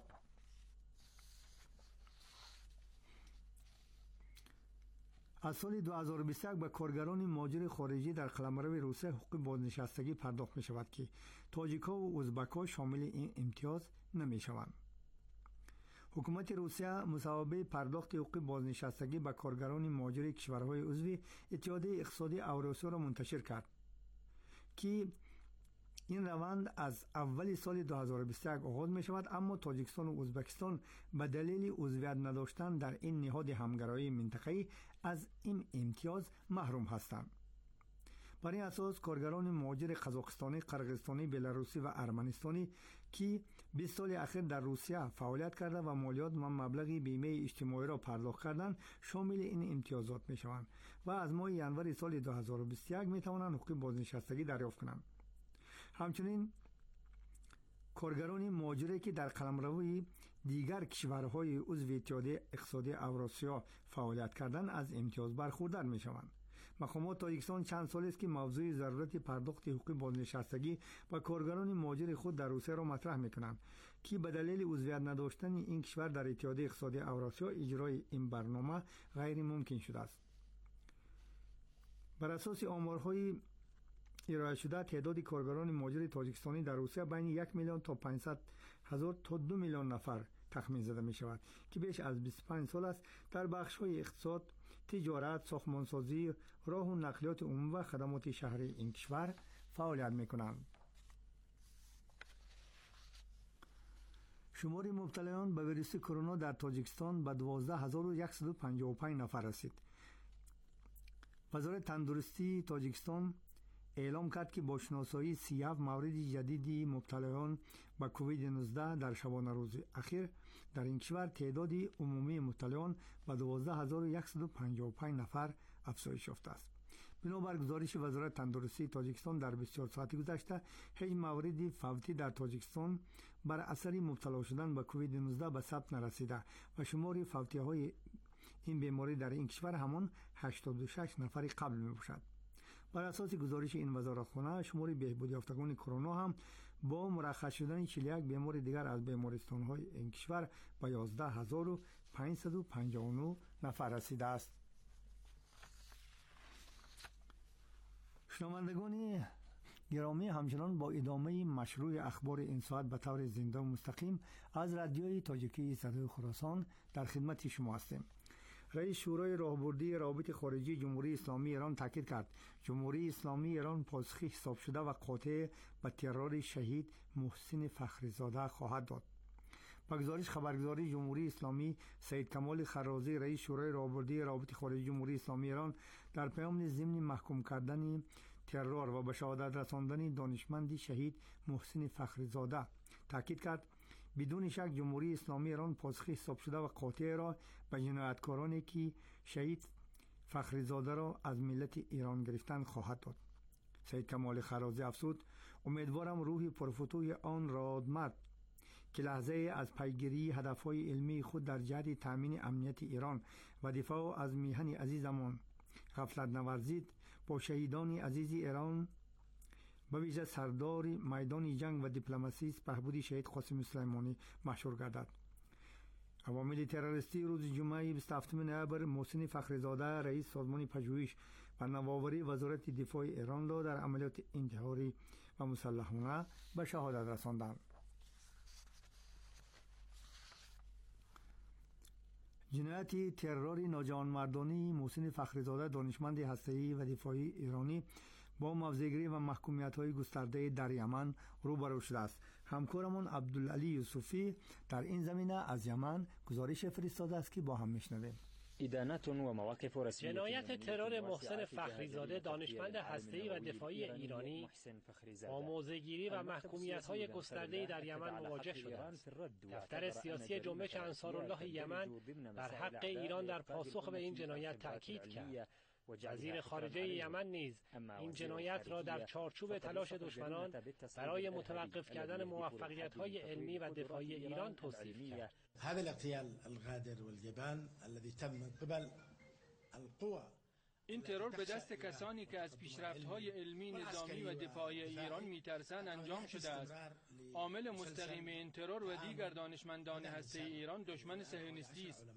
از سال 2021 به کارگران مهاجر خارجی در قلمرو روسیه حقوق بازنشستگی پرداخت می شود که تاجیک‌ها و ازبک‌ها شامل این امتیاز نمی شوند. حکومت روسیه مصوبه پرداخت حقوق بازنشستگی به کارگران مهاجر کشورهای عضو اتحادیه اقتصادی اوراسیا را منتشر کرد که این روند از اول سال 2021 آغاز می شود، اما تاجیکستان و ازبکستان به دلیل عضویت نداشتن در این نهاد همگرایی منطقه‌ای از این امتیاز محروم هستند. بر این اساس کارگران مهاجر قزاقستانی، قرقیزستانی، بلاروسی و ارمنستانی که 20 سال اخیر در روسیه فعالیت کرده و مالیات و مبلغ بیمه اجتماعی را پرداخت کردند شامل این امتیازات می شوند و از ماه ژانویه سال 2021 می توانند حقوق بازنشستگی دریافت کنند. همچنین کارگران مهاجری که در قلمروی دیگر کشورهای عضو اتحادیه اقتصادی اوراسیا فعالیت کردند از امتیاز برخوردار می شوند. مقامات تاجیکستان چند سال است که موضوع ضرورت پرداخت حقوق بازنشستگی و کارگران مهاجر خود در روسیه را مطرح می‌کنند که به دلیل عضویت نداشتن این کشور در اتحادیه اقتصادی اوراسیا اجرای این برنامه غیر ممکن شده است. بر اساس آمارهای ارائه شده تعداد کارگران مهاجر تاجیکستانی در روسیه بین 1 میلیون تا 500,000 تا 2 میلیون نفر تخمین زده می شود که بیش از 25 سال است در بخش‌های اقتصاد، تجارت، ساختمانسازی، راه و نقلیات عمومی و خدمات شهری این کشور فعالیت می‌کنند. شمار مبتلایان به ویروس کرونا در تاجیکستان به 12155 نفر رسید. وزارت تندرستی تاجیکستان اعلام کرد که با شناسایی 37 مورد جدید مبتلایان به کووید 19 در شبانه روز اخیر در این کشور تعداد عمومی مبتلایان به 12155 نفر افزایش یافته است. بنابر گزارش وزارت تندرستی تاجیکستان در 24 ساعت گذشته هیچ مورد فوتی در تاجیکستان بر اثر مبتلا شدن به کووید 19 به ثبت نرسیده و شمار فوتی های این بیماری در این کشور همان 86 نفر قبل می باشد. بر اساس گزارش این وزارتخانه شمار بهبود یافتگان کرونا هم با مرخص شدن 41 بیمار دیگر از بیمارستان‌های این کشور به 11559 نفر رسیده است. شنوندگان گرامی، همچنان با ادامه مشروع اخبار این ساعت به طور زنده و مستقیم از رادیوی تاجیکی صدای خراسان در خدمت شما هستیم. رئیس شورای راهبردی روابط خارجی جمهوری اسلامی ایران تاکید کرد جمهوری اسلامی ایران پاسخی حساب شده و قاطع به ترور شهید محسن فخریزاده خواهد داد. با گزارش خبرگزاری جمهوری اسلامی، سید کمال خرازی رئیس شورای راهبردی روابط خارجی جمهوری اسلامی ایران در پیام ضمن محکوم کردن ترور و به شهادت رساندن دانشمند شهید محسن فخریزاده تاکید کرد بدون شک جمهوری اسلامی ایران پاسخی حساب شده و قاطع را به جنایتکارانی که شهید فخریزاده را از ملت ایران گرفتند خواهد داد. سید کمال خرازی افزود امیدوارم روح پرفتوی آن رادمرد که لحظه از پیگیری هدفهای علمی خود در جهت تامین امنیت ایران و دفاع از میهن عزیزمان غفلت نورزید با شهیدان عزیز ایران به ویژه سردار میدان جنگ و دیپلماسی سپهبد شهید قاسم سلیمانی مشهور گردد. عوامل تروریستی روز جمعه 27 نوامبر محسن فخریزاده رئیس سازمان پژوهش و نوآوری وزارت دفاع ایران را در عملیات انتحاری و مسلحانه به شهادت رساندند. جنایت ترور ناجوانمردانه محسن فخریزاده دانشمند هسته‌ای و دفاعی ایرانی با موضع‌گیری و محکومیت‌های گسترده در یمن روبرو شده است. همکارمان عبدالعلی یوسفی در این زمینه از یمن گزارش فرستاده است که با هم میشنویم. جنایت ترور محسن فخریزاده دانشمند هسته‌ای و دفاعی ایرانی با موضع‌گیری و محکومیت‌های گسترده‌ای در یمن مواجه شده است. دفتر سیاسی جنبش انصارالله یمن بر حق ایران در پاسخ به این جنایت تأکید کرد. وزیر خارجه یمن نیز این جنایت را در چارچوب تلاش دشمنان برای متوقف کردن موفقیت‌های علمی و دفاعی ایران توصیف کرد. هذا الاغتيال الغادر والجبان الذي تم من قبل القوى این ترور به دست کسانی که از پیشرفت‌های علمی، نظامی و دفاعی ایران می‌ترسند انجام شده است. عامل مستقیم این ترور و دیگر دانشمندان هسته‌ای ایران دشمن صهیونیستی است.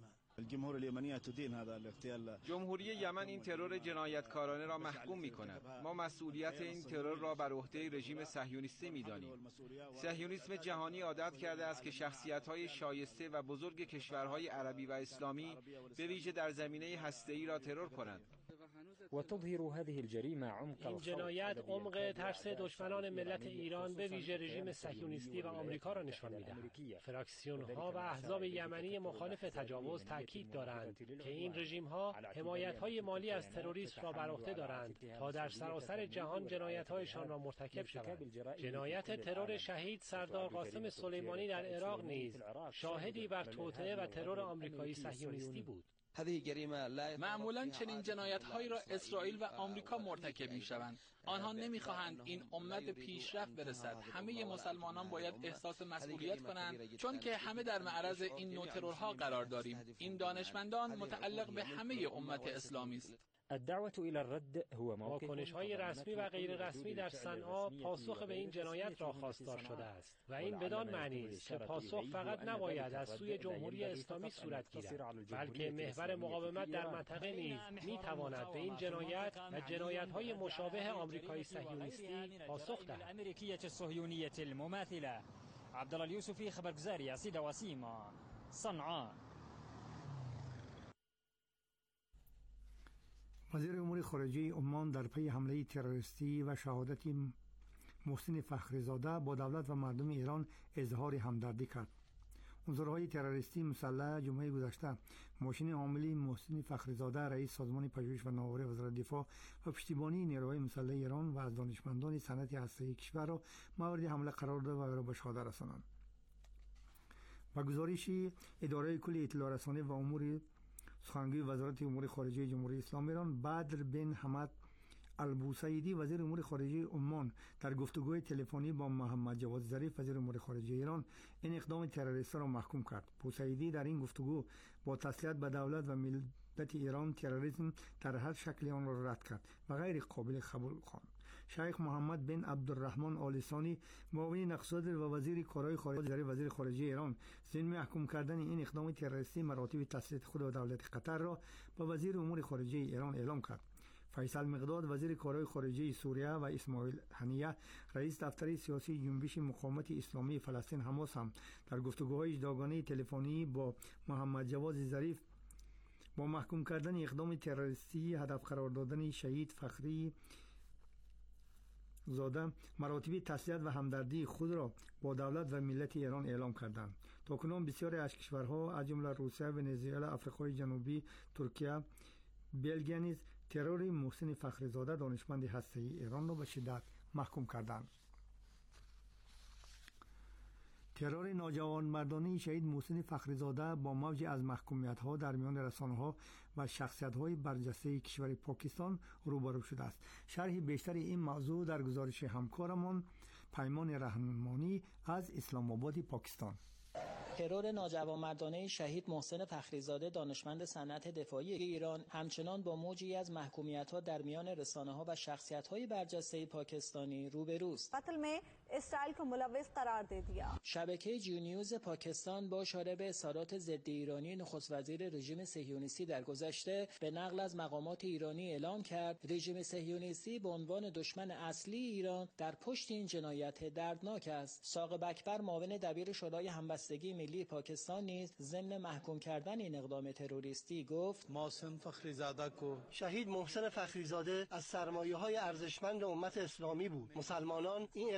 جمهوری یمن این ترور جنایتکارانه را محکوم می‌کند. ما مسئولیت این ترور را بر عهده رژیم صهیونیستی می‌دانیم. صهیونیسم جهانی عادت کرده است که شخصیت‌های شایسته و بزرگ کشورهای عربی و اسلامی به ویژه در زمینه هسته‌ای را ترور کنند. این جنایت عمق ترس دشمنان ملت ایران به ویژه رژیم صهیونیستی و آمریکا را نشان می‌دهد. فراکسیون‌ها و احزاب یمنی مخالف تجاوز تاکید دارند که این رژیم‌ها حمایت‌های مالی از تروریسم را بر عهده دارند تا در سراسر جهان جنایت‌هایشان را مرتکب شوند. جنایت ترور شهید سردار قاسم سلیمانی در عراق نیز شاهدی بر توطئه و ترور آمریکایی صهیونیستی بود. معمولا چنین جنایت‌هایی را اسرائیل و آمریکا مرتکب می‌شوند. آنها نمی‌خواهند این امت به پیشرفت برسد. همه مسلمانان باید احساس مسئولیت کنند چون که همه در معرض این نوع ترورها قرار داریم. این دانشمندان متعلق به همه امت اسلامی است. واکنش‌های رسمی و غیر رسمی در صنعا پاسخ به این جنایت را خواستار شده است و این بدان معنی است که پاسخ فقط نباید از سوی جمهوری اسلامی صورت گیرد، بلکه محور مقاومت در منطقه نیز می‌تواند به این جنایت و جنایت‌های مشابه آمریکایی صهیونیستی پاسخ دهد. عبدالله الیوسفی، خبرگزاری صدا و سیما، صنعا. وزیر امور خارجه عمان در پی حمله تروریستی و شهادت محسن فخریزاده با دولت و مردم ایران اظهار همدردی کرد. عنصرهای تروریستی مسلح جمعه گذشته ماشین حامل محسن فخریزاده رئیس سازمان پژوهش و نوآوری وزارت دفاع و پشتیبانی نیروهای مسلح ایران و از دانشمندان صنعت هسته‌ای کشور را مورد حمله قرار داد و او را به شهادت رساندند. و گزارش اداره کل اطلاع رسانی و امور سخنگوی وزارت امور خارجه جمهوری اسلامی ایران بدر بن حمد البوسعیدی وزیر امور خارجه عمان در گفتگوی تلفنی با محمد جواد ظریف وزیر امور خارجه ایران این اقدام تروریستی را محکوم کرد. بوسعیدی در این گفتگو با تسلیت به دولت و ملت ایران تروریسم در هر شکل آن را رد کرد و غیر قابل قبول خواند. شیخ محمد بن عبدالرحمن آل ثانی معاون نقص و وزیر کارهای خارجه وزیر خارجه ایران ضمن محکوم کردن این اقدام تروریستی مراتب تسلیت خود و دولت قطر را به وزیر امور خارجه ایران اعلام کرد. فیصل مقداد وزیر کارهای خارجه سوریه و اسماعیل هنیه رئیس دفتر سیاسی جنبش مقاومت اسلامی فلسطین حماس هم در گفتگوهای جداگانه تلفنی با محمد جواد ظریف با محکوم کردن اقدام تروریستی هدف قرار دادن شهید فخری زاده مراتب تسلیت و همدردی خود را با دولت و ملت ایران اعلام کردند. تاکنون بسیاری از کشورها از جمله روسیه، ونزوئلا، آفریقای جنوبی، ترکیه، بلژیک نیز ترور محسن فخریزاده دانشمند هسته‌ای ایران را به شدت محکوم کردند. ترور ناجوانمردانه شهید محسن فخریزاده با موج از محکومیت‌ها در میان رسانه‌ها و شخصیت‌های برجسته کشور پاکستان روبرو شده است. شرح بیشتر این موضوع در گزارش همکارمان پیمان رحمانی از اسلام آباد پاکستان. ترور ناجوانمردانه شهید محسن فخریزاده دانشمند صنعت دفاعی ایران همچنان با موجی از محکومیت‌ها در میان رسانه‌ها و شخصیت‌های برجسته پاکستانی روبروست. قتل में اسرائیل को ملوث قرار दे दिया. شبکه جی نیوز پاکستان با اشاره به اظهارات ضد ایرانی نخست وزیر رژیم صهیونیستی در گذشته به نقل از مقامات ایرانی اعلام کرد رژیم صهیونیستی به عنوان دشمن اصلی ایران در پشت این جنایت دردناک است. ثاقب اکبر معاون دبیر شورای همبستگی ملی پاکستان نیز ضمن محکوم کردن این اقدام تروریستی گفت محسن فخریزاده کو شهید محسن فخریزاده از سرمایه‌های ارزشمند امت اسلامی بود. مسلمانان این اقدام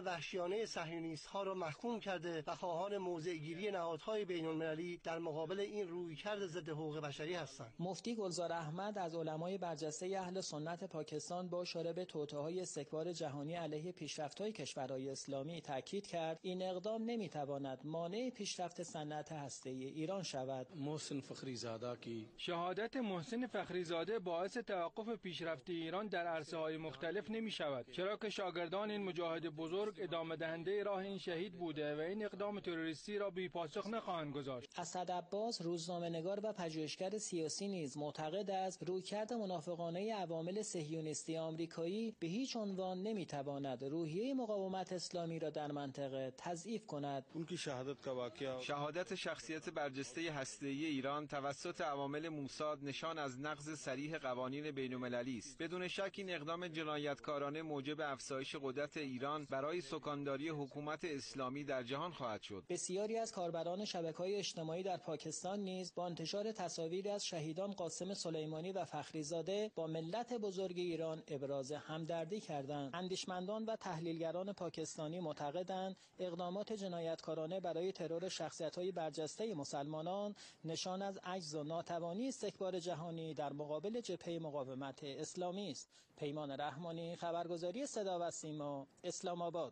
وحشیانه صهیونیست‌ها را محکوم کرده و خواهان موضع‌گیری نهادهای بین‌المللی در مقابل این رویکرد ضد حقوق بشری هستند. مفتی گلزار احمد از علمای برجسته اهل سنت پاکستان با اشاره به توطئه‌های استکبار جهانی علیه پیشرفت‌های کشورهای اسلامی تاکید کرد این اقدام نمی‌تواند مانع پیشرفت صنعت هسته‌ای ایران شود. محسن فخریزاده کی شهادت محسن فخریزاده باعث توقف پیشرفت ایران در عرصه‌های مختلف نمی‌شود، چرا که شاگردان این مجاهد بزرگ ادامه دهنده راه این شهید بوده و این اقدام تروریستی را بی پاسخ نخواهند گذاشت. اسد عباس روزنامه‌نگار و پژوهشگر سیاسی نیز معتقد است رویکرد منافقانه عوامل صهیونیستی آمریکایی به هیچ عنوان نمی‌تواند روحیه مقاومت اسلامی را در منطقه تضعیف کند. شهادت شخصیت برجسته هسته‌ای ایران توسط عوامل موساد نشان از نقض صریح قوانین بین‌المللی است. بدون شک این اقدام جنایتکارانه موجب افزایش قدرت ایران برای سکانداری حکومت اسلامی در جهان خواهد شد. بسیاری از کاربران شبکه‌های اجتماعی در پاکستان نیز با انتشار تصاویری از شهیدان قاسم سلیمانی و فخریزاده با ملت بزرگ ایران ابراز همدردی کردند. اندیشمندان و تحلیلگران پاکستانی معتقدند اقدامات جنایتکارانه برای ترور شخصیت‌های برجسته مسلمانان نشان از عجز و ناتوانی استکبار جهانی در مقابل جبهه مقاومت اسلامی است. پیمان رحمانی، خبرگزاری صدا و سیما، اسلام آباد.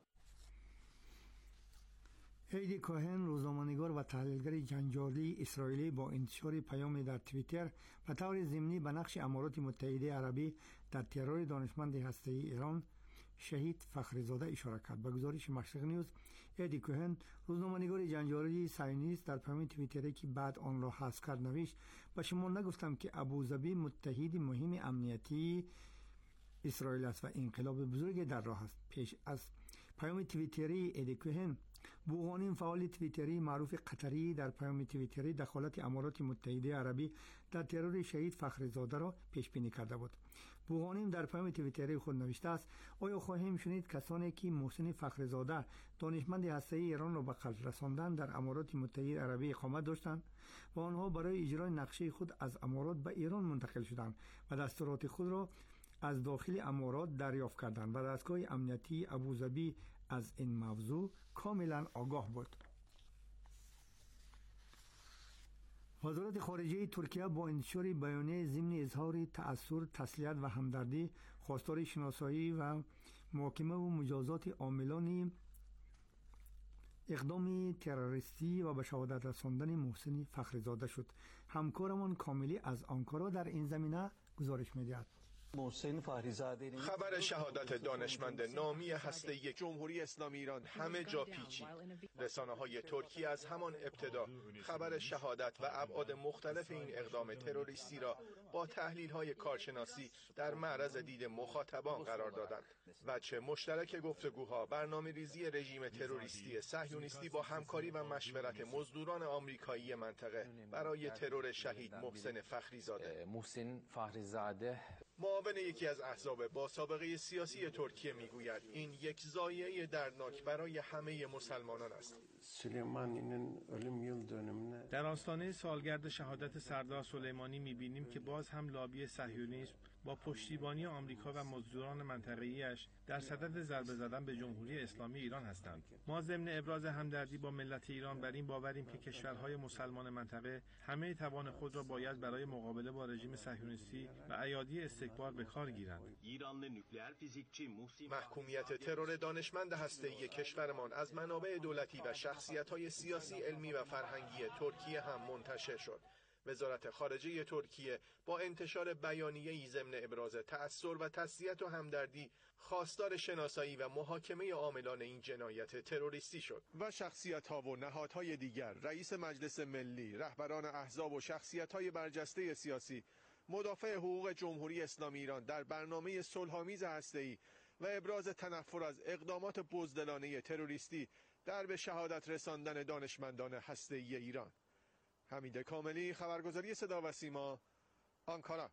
ایدی کوهن، روزنامه‌نگار و تحلیلگر جنجالی اسرائیلی، با انتشار پیامی در توییتر و طور ضمنی به نقش امارات متحده عربی در ترور دانشمند هسته‌ای ایران شهید فخریزاده اشاره کرد. به گزارش مشرق نیوز، ایدی کوهن، روزنامه‌نگار جنجالی صهیونیست، در پیام توییتری که بعد آن را حذف کرد نوشت: به شما نگفتم که ابوظبی متحد مهم امنیتی اسرائیل است و انقلاب بزرگ در راه است. پیش از پیام توییتری ایدی کوهن، بوغانیم فعال توییتری معروف قطری در پیام توییتری دخالت امارات متحده عربی در ترور شهید فخریزاده را پیش بینی کرده بود. بوغانیم در پیام توییتری خود نوشته است: آیا خواهیم شنید کسانی که محسن فخریزاده دانشمند هسته‌ای ایران را به قتل رساندن در امارات متحده عربی اقامت داشتند و آنها برای اجرای نقشه خود از امارات به ایران منتقل شدند و دستورات خود را از داخل امارات دریافت کردند و دستگاه امنیتی ابوظبی از این موضوع کاملا آگاه بود. وزارت خارجه ترکیه با انتشار بیانیه ضمن اظهار تأثیر، تسلیت و همدردی خواستار شناسایی و محاکمه و مجازات عاملان اقدام تروریستی و به شهادت رساندن محسن فخریزاده شد. همکارمان کاملی از آنکارا در این زمینه گزارش می‌دهد. خبر شهادت دانشمند نامی هسته‌ای جمهوری اسلامی ایران همه جا پیچید. رسانه‌های ترکیه از همان ابتدا خبر شهادت و ابعاد مختلف این اقدام تروریستی را با تحلیل‌های کارشناسی در معرض دید مخاطبان قرار دادند. وجه مشترک گفتگوها برنامه‌ریزی رژیم تروریستی صهیونیستی با همکاری و مشورت مزدوران آمریکایی منطقه برای ترور شهید محسن فخریزاده. معاون یکی از احزاب با سابقه سیاسی ترکیه میگوید این یک ضایعه دردناک برای همه مسلمانان است. در آستانه سالگرد شهادت سردار سلیمانی می‌بینیم که باز هم لابی صهیونیسم با پشتیبانی آمریکا و مزدوران منطقه‌ایش در صدد ضربه زدن به جمهوری اسلامی ایران هستند. ما ضمن ابراز همدردی با ملت ایران بر این باوریم که کشورهای مسلمان منطقه همه توان خود را باید برای مقابله با رژیم صهیونیستی و ایادی استکبار به کار گیرند. محکومیت ترور دانشمند هسته‌ای کشورمان از منابع دولتی و شخصیت‌های سیاسی، علمی و فرهنگی ترکیه هم منتشر شد. وزارت خارجه ترکیه با انتشار بیانیه‌ای ضمن ابراز تأثیر و تسلیت و همدردی خواستار شناسایی و محاکمه عاملان این جنایت تروریستی شد و شخصیت‌ها و نهادهای دیگر، رئیس مجلس ملی، رهبران احزاب و شخصیت‌های برجسته سیاسی مدافع حقوق جمهوری اسلامی ایران در برنامه صلح‌آمیز هسته‌ای و ابراز تنفر از اقدامات بزدلانه تروریستی در به شهادت رساندن دانشمندان هسته‌ای ایران. حمید کاملی، خبرگزاری صدا و سیما، آنکارا.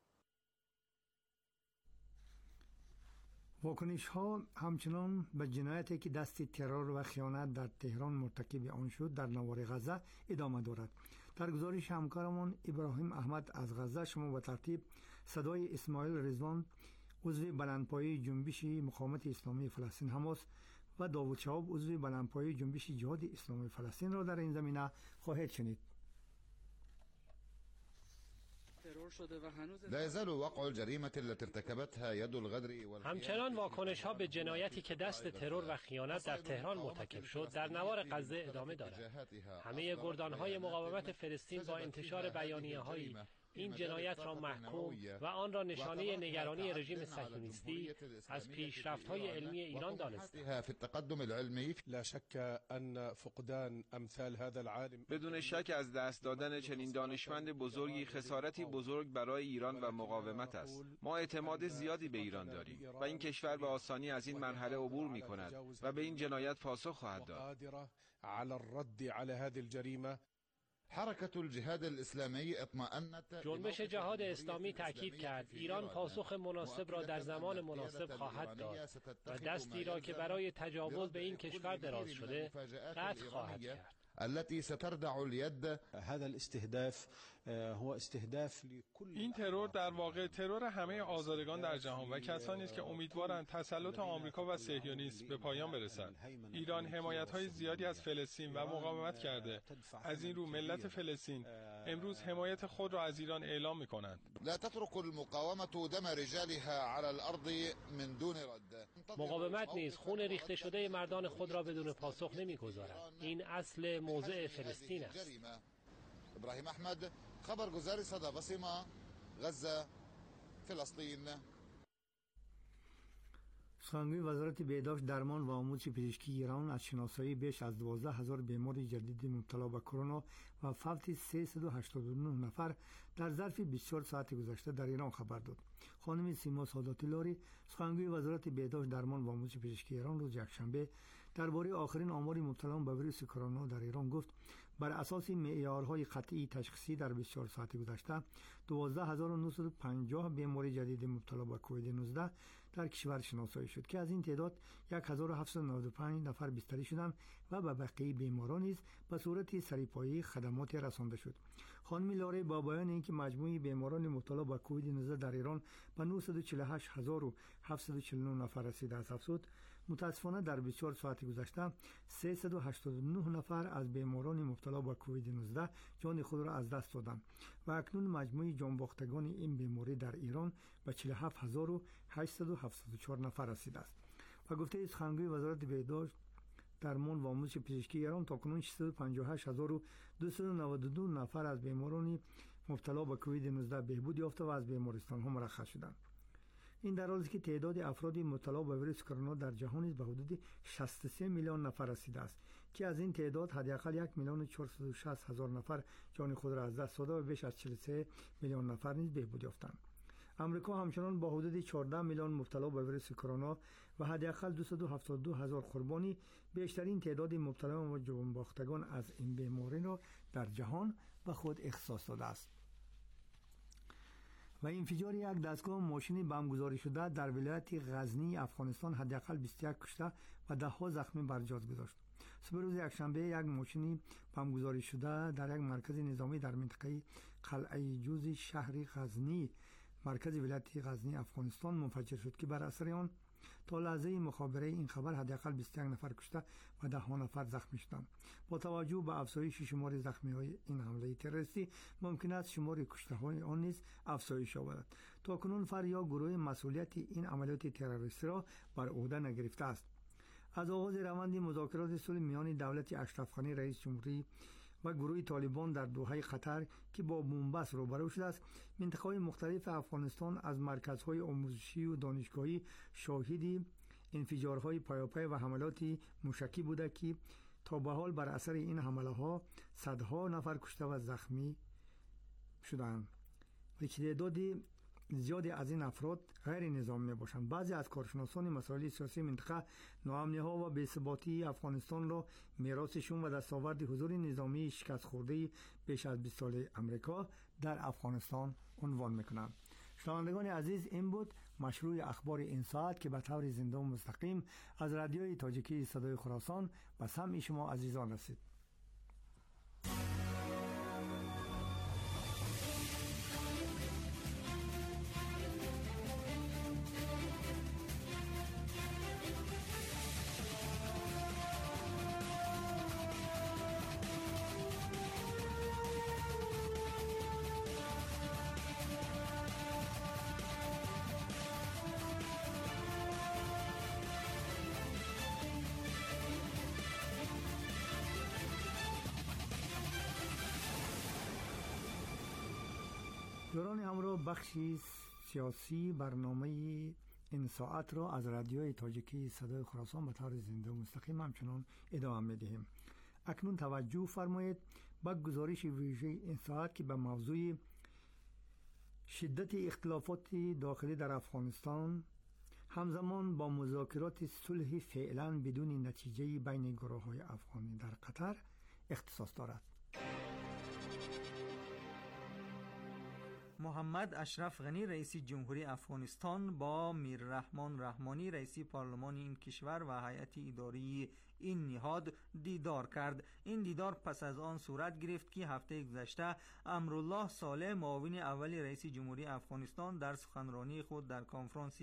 واکنش ها همچنان به جنایتی که دست ترور و خیانت در تهران مرتکب آن شد در نوار غزه ادامه دارد. در گزارش همکارمان ابراهیم احمد از غزه شما به ترتیب صدای اسماعیل رضوان، عضو بلندپایه جنبش مقاومت اسلامی فلسطین حماس، و داوود شهاب عضو بلندپایه جنبش جهاد اسلامی فلسطین را در این زمینه خواهید شنید. لا يزال وقع الجريمة التي ارتكبتها يد الغدر همچنان واکنش‌ها به جنایتی که دست ترور و خیانت در تهران مرتکب شد در نوار غزه ادامه دارد. همه گردان‌های مقاومت فلسطین با انتشار بیانیه‌هایی این جنایت را محکوم و آن را نشانه نگرانی رژیم صهیونیستی از پیشرفت‌های علمی ایران دانستند. لا شك ان فقدان امثال هذا العالم بدون شک از دست دادن چنین دانشمند بزرگی خسارتی بزرگ برای ایران و مقاومت است. ما اعتماد زیادی به ایران داریم و این کشور به آسانی از این مرحله عبور می‌کند و به این جنایت پاسخ خواهد داد. على الرد على هذه الجريمة. حركة الجهاد الإسلامي اطمأنت. جنبش جهاد اسلامی تأکید کرد ایران پاسخ مناسب را در زمان مناسب خواهد داد و دستی را که برای تجاوز به این کشور دراز شده قطع خواهد کرد. التي ستردع اليد. هذا الاستهداف هو استهداف لكل. این ترور در واقع ترور همه آزادگان در جهان و کسانی است که امیدوارند تسلط آمریکا و صهیونیسم به پایان برسد. ایران حمایت‌های زیادی از فلسطین و مقاومت کرده. از این رو ملت فلسطین امروز حمایت خود را از ایران اعلام می‌کنند. لا تترك المقاومة دم رجالها على الأرض من دون رد. مقاومت نیز خون ریخته شده مردان خود را بدون پاسخ نمی‌گذارد. این اصل موضع فلسطین است. ابراهیم احمد، خبرگزار صدا و سیما، غزه، فلسطین. سخنگوی وزارت بهداشت، درمان و آموزش پزشکی ایران از شناسایی بیش از 12,000 بیمار جدید مبتلا به کرونا و فوت 389 نفر در ظرف 24 ساعت گذشته در ایران خبر داد. خانم سیما ساداتی لاری، سخنگوی وزارت بهداشت، درمان و آموزش پزشکی ایران، روز یکشنبه درباره آخرین آمار مبتلایان به ویروس کرونا در ایران گفت بر اساس معیارهای قطعی تشخیصی در 24 ساعت گذشته 12950 بیماری جدید مبتلا به کووید 19 در کشور شناسایی شد که از این تعداد 1795 نفر بستری شدند و به بقیه بیماران نیز به صورت سریپایی خدمات رسانده شد. خانم لاره با بیان اینکه مجموع بیماران مبتلا به کووید 19 در ایران به 948749 نفر رسیده است افزود متاسفانه در 24 ساعت گذشته 389 نفر از بیماران مبتلا به کووید 19 جان خود را از دست دادند و اکنون مجموع جان باختگان این بیماری در ایران به 47874 نفر رسیده است. و گفته سخنگوی وزارت بهداشت، درمان و آموزش پزشکی ایران تاکنون 658292 نفر از بیماران مبتلا به کووید 19 بهبود یافته و از بیمارستان ها مرخص شدند. این در حالی است که تعداد افراد مبتلا به ویروس کرونا در جهان نیز به حدود 63 میلیون نفر رسیده است که از این تعداد حداقل 1,460,000 نفر جان خود را از دست داده و بیش از 43 میلیون نفر نیز بهبود یافتند. امریکا همچنان با حدود 14 میلیون مبتلا به ویروس کرونا و حداقل 272,000 قربانی بیشترین تعداد مبتلایان و جان باختگان از این بیماری را در جهان به خود اختصاص داده است. و انفجار یک دستگاه ماشین بمبگذاری شده در ولایت غزنی افغانستان حداقل 21 کشته و 10 زخمی بر جای گذاشت. صبح روز یکشنبه یک ماشین بمبگذاری شده در یک مرکز نظامی در منطقه قلعه جوز شهر غزنی مرکز ولایت غزنی افغانستان منفجر شد که بر اثر آن تا لحظه مخابره این خبر حداقل 21 نفر کشته و 10 نفر زخمی شدند. با توجه به افزایش شمار زخمی‌های این حمله تروریستی ممکن است شمار کشته‌های آن نیز افزایش یابد. تاکنون فرد یا گروه مسئولیت این عملیات تروریستی را بر عهده نگرفته است. از آغاز روند مذاکرات صلح میان دولت اشرف غنی رئیس جمهوری و گروه طالبان در دوحه قطر که با بنبست روبرو شده است، منطقه‌های مختلف افغانستان از مرکزهای آموزشی و دانشگاهی شاهد انفجارهای پیاپی و حملات موشکی بوده که تا به حال بر اثر این حمله‌ها صدها نفر کشته و زخمی شدند و تعداد زیادی از این افراد غیر نظامی میباشند. بعضی از کارشناسان مسائل سیاسی منطقه ناامنی‌ها و بی‌ثباتی افغانستان را میراثشون و دستاورد حضور نظامی شکست خورده بیش از 20 سال امریکا در افغانستان عنوان میکنند. شنوندگان عزیز، این بود مشروع اخبار این ساعت که به طور زنده و مستقیم از رادیوی تاجیکی صدای خراسان به سمع شما عزیزان رسید. دوران همراه بخشی سیاسی برنامه این ساعت را از رادیوی تاجیکی صدای خراسان به طور زنده و مستقیم همچنان ادامه می‌دهیم. اکنون توجه فرمایید به گزارش ویژه این ساعت که به موضوع شدت اختلافات داخلی در افغانستان همزمان با مذاکرات صلح فعلا بدون نتیجه بین گروه‌های افغانی در قطر اختصاص دارد. محمد اشرف غنی رئیس جمهوری افغانستان با میررحمان رحمانی رئیس پارلمان این کشور و هیئت اداری این نهاد دیدار کرد. این دیدار پس از آن صورت گرفت که هفته گذشته امرالله صالح معاون اول رئیس جمهوری افغانستان در سخنرانی خود در کنفرانس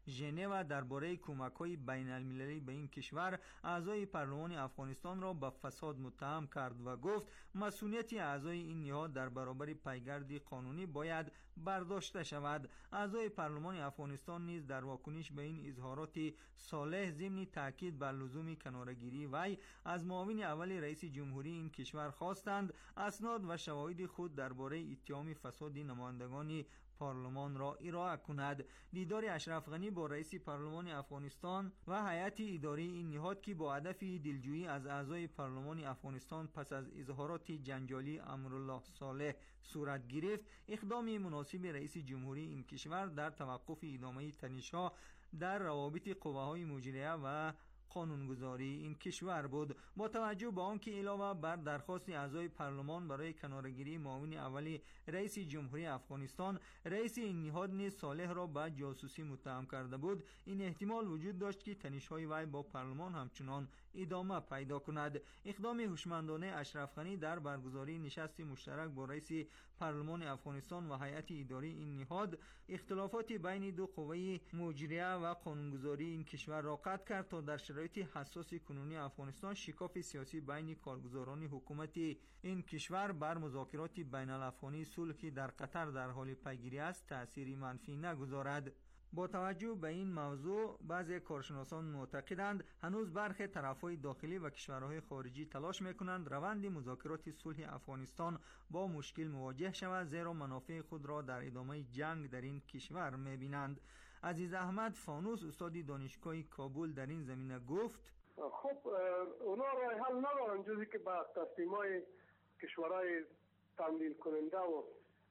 ژنو درباره کمک‌های بین‌المللی به این کشور اعضای پارلمان افغانستان را به فساد متهم کرد و گفت مسئولیت اعضای این نهاد در برابر پیگرد قانونی باید برداشته شود. اعضای پارلمان افغانستان نیز در واکنش به این اظهارات صالح ضمن تاکید بر لزوم کناره‌گیری وی از معاون اول رئیس جمهوری این کشور خواستند اسناد و شواهد خود درباره اتهام فساد نمایندگان پارلمان را ارائه کند. دیدار اشرف غنی با رئیس پارلمان افغانستان و هیئت اداری این نهاد که با هدف دلجویی از اعضای پارلمان افغانستان پس از اظهارات جنجالی امرالله صالح صورت گرفت، اقدام مناسب رئیس جمهوری این کشور در توقف ادامه تنش‌ها در روابط قواهای مجریه و قانونگذاری این کشور بود. با توجه به آنکه علاوه بر درخواست اعضای پارلمان برای کناره‌گیری معاون اول رئیس جمهوری افغانستان، رئیس این نهاد نیز صالح را به جاسوسی متهم کرده بود، این احتمال وجود داشت که تنش‌های وی با پارلمان همچنان ادامه پیدا کند. اقدام هوشمندانه اشرف غنی در برگزاری نشست مشترک با رئیس پارلمان افغانستان و هیئت اداری این نهاد اختلافات بین دو قوه مجریه و قانونگذاری این کشور را قطع کرد تا در شرایط حساس کنونی افغانستان شکاف سیاسی بین کارگزاران حکومت این کشور بر مذاکرات بین الافغانی صلح که در قطر در حال پیگیری است تأثیری منفی نگذارد. با توجه به این موضوع بعضی کارشناسان معتقدند هنوز برخی طرفهای داخلی و کشورهای خارجی تلاش میکنند روند مذاکرات صلح افغانستان با مشکل مواجه شود، زیرا منافع خود را در ادامه جنگ در این کشور میبینند. عزیز احمد فانوس استاد دانشگاه کابل در این زمینه گفت خب اونا راه حل ندارن جزی که با تصمیم‌های کشورهای تمویل کننده و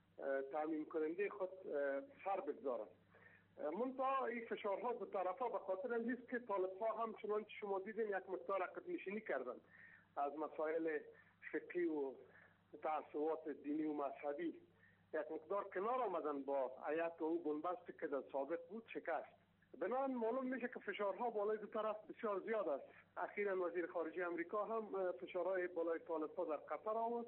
تامین کننده خود سر بگذارن. منتها این فشارها به طرفا به خاطر این است که طالب‌ها هم چنانچه شما دیدین یک مقدار عقب نشینی کردن از مسائل فقهی و تعصبات دینی و مذهبی، یک مقدار کنار آمدن با هیئت و بنبستی که در سابق بود شکست. بنابراین معلوم میشه که فشارها بالای دو طرف بسیار زیاد است. اخیراً وزیر خارجه امریکا هم فشارهای بالای طالب‌ها در قطر آمد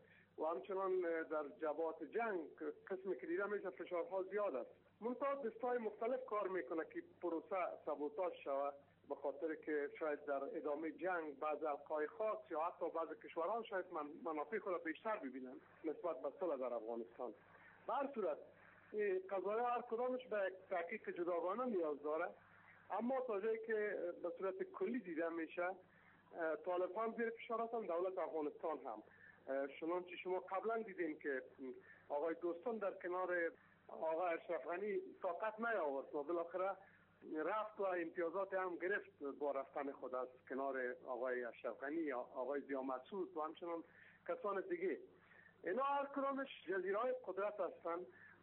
و همچنان در جبهات جنگ قسمی که دیده میشه فشارها زیاد است. منتها دستای مختلف کار میکنه که پروسه سابوتاژ شود، به خاطر که شاید در ادامه جنگ بعض القای خاص یا حتی بعض کشورها شاید منافع خود را بیشتر ببینن نسبت به صلح در افغانستان. به هر صورت قضایا هر کدامش به تحقیق جداگانه نیاز داره، اما تا جایی که به صورت کلی دیده میشه طالبان زیر فشار هستن، دولت افغانستان هم. چنانچه شما قبلا دیدین که آقای دوستان در کنار آقای اشرف غنی طاقت نیاورد و بالاخره رفت و امتیازات هم گرفت با رفتن خود از کنار آقای اشرف غنی یا آقای ضیا مسعود و همچنان کسان دیگه. اینا هر کدامش جزیره‌های قدرت هستند.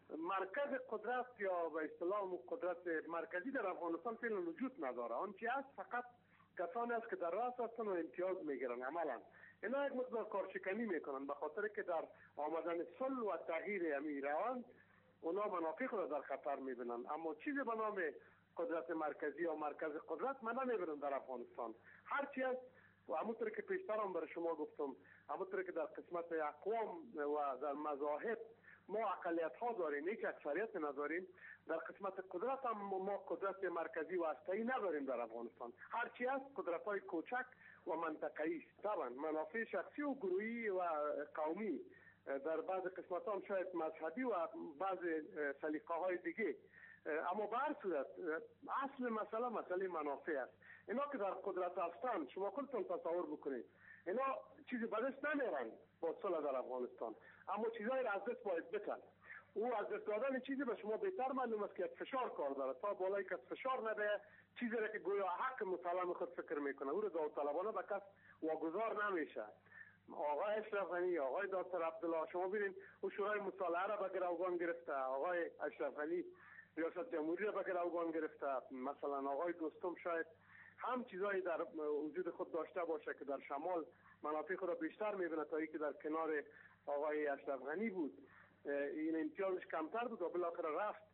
مرکز قدرت یا به اصطلاح قدرت مرکزی در افغانستان فعلا وجود نداره. آنچه هست فقط کسانی است که در راست هستند و امتیاز میگیرن. عملا اینا یک مقدار کارشکنی میکنن به خاطر که در آمدن صلح و تغییر امیر روند اونا منافع خود در خطر میبینن، اما چیزی به نام قدرت مرکزی یا مرکز قدرت من نمیبینم در افغانستان. هرچی است و همونطور که پیشتر هم برای شما گفتم، همونطور که در قسمت اقوام و در مذاهب ما اقلیت ها داریم، هیچ اکثریت نداریم، در قسمت قدرت هم ما قدرت مرکزی و هسته‌ای نداریم در افغانستان. هرچی است قدرت های کوچک و منطقه‌ای است. طبعا منافع شخصی و گروهی و قومی، در بعض قسمت هم شاید مذهبی و بعض سلیقه های دیگه، اما به هر صورت اصل مسئله منافع است. اینا که در قدرت هستند شما خودتون تصور بکنید، اینا چیزی به دست نمیارن با صلح در افغانستان، اما چیزایی را از دست باید بتن. او از دست دادن چیزی به شما بهتر معلوم است که فشار کار داره. تا بالایی که فشار نده چیزی را که گویا حق مسلم خود فکر میکنه او را داوطلبانه به کس واگذار نمیشه. آقای اشرف غنی، آقای دکتر عبدالله، شما ببینید او شورای مصالحه را به گروگان گرفته، آقای اشرف غنی ریاست جمهوری را به گروگان گرفته، مثلا آقای دوستم شاید هم چیزایی در وجود خود داشته باشه که در شمال منافع خود را بیشتر میبینه تا اینکه در کنار آقای اشرف غنی بود. این امتیازش کمتر بود و بالاخره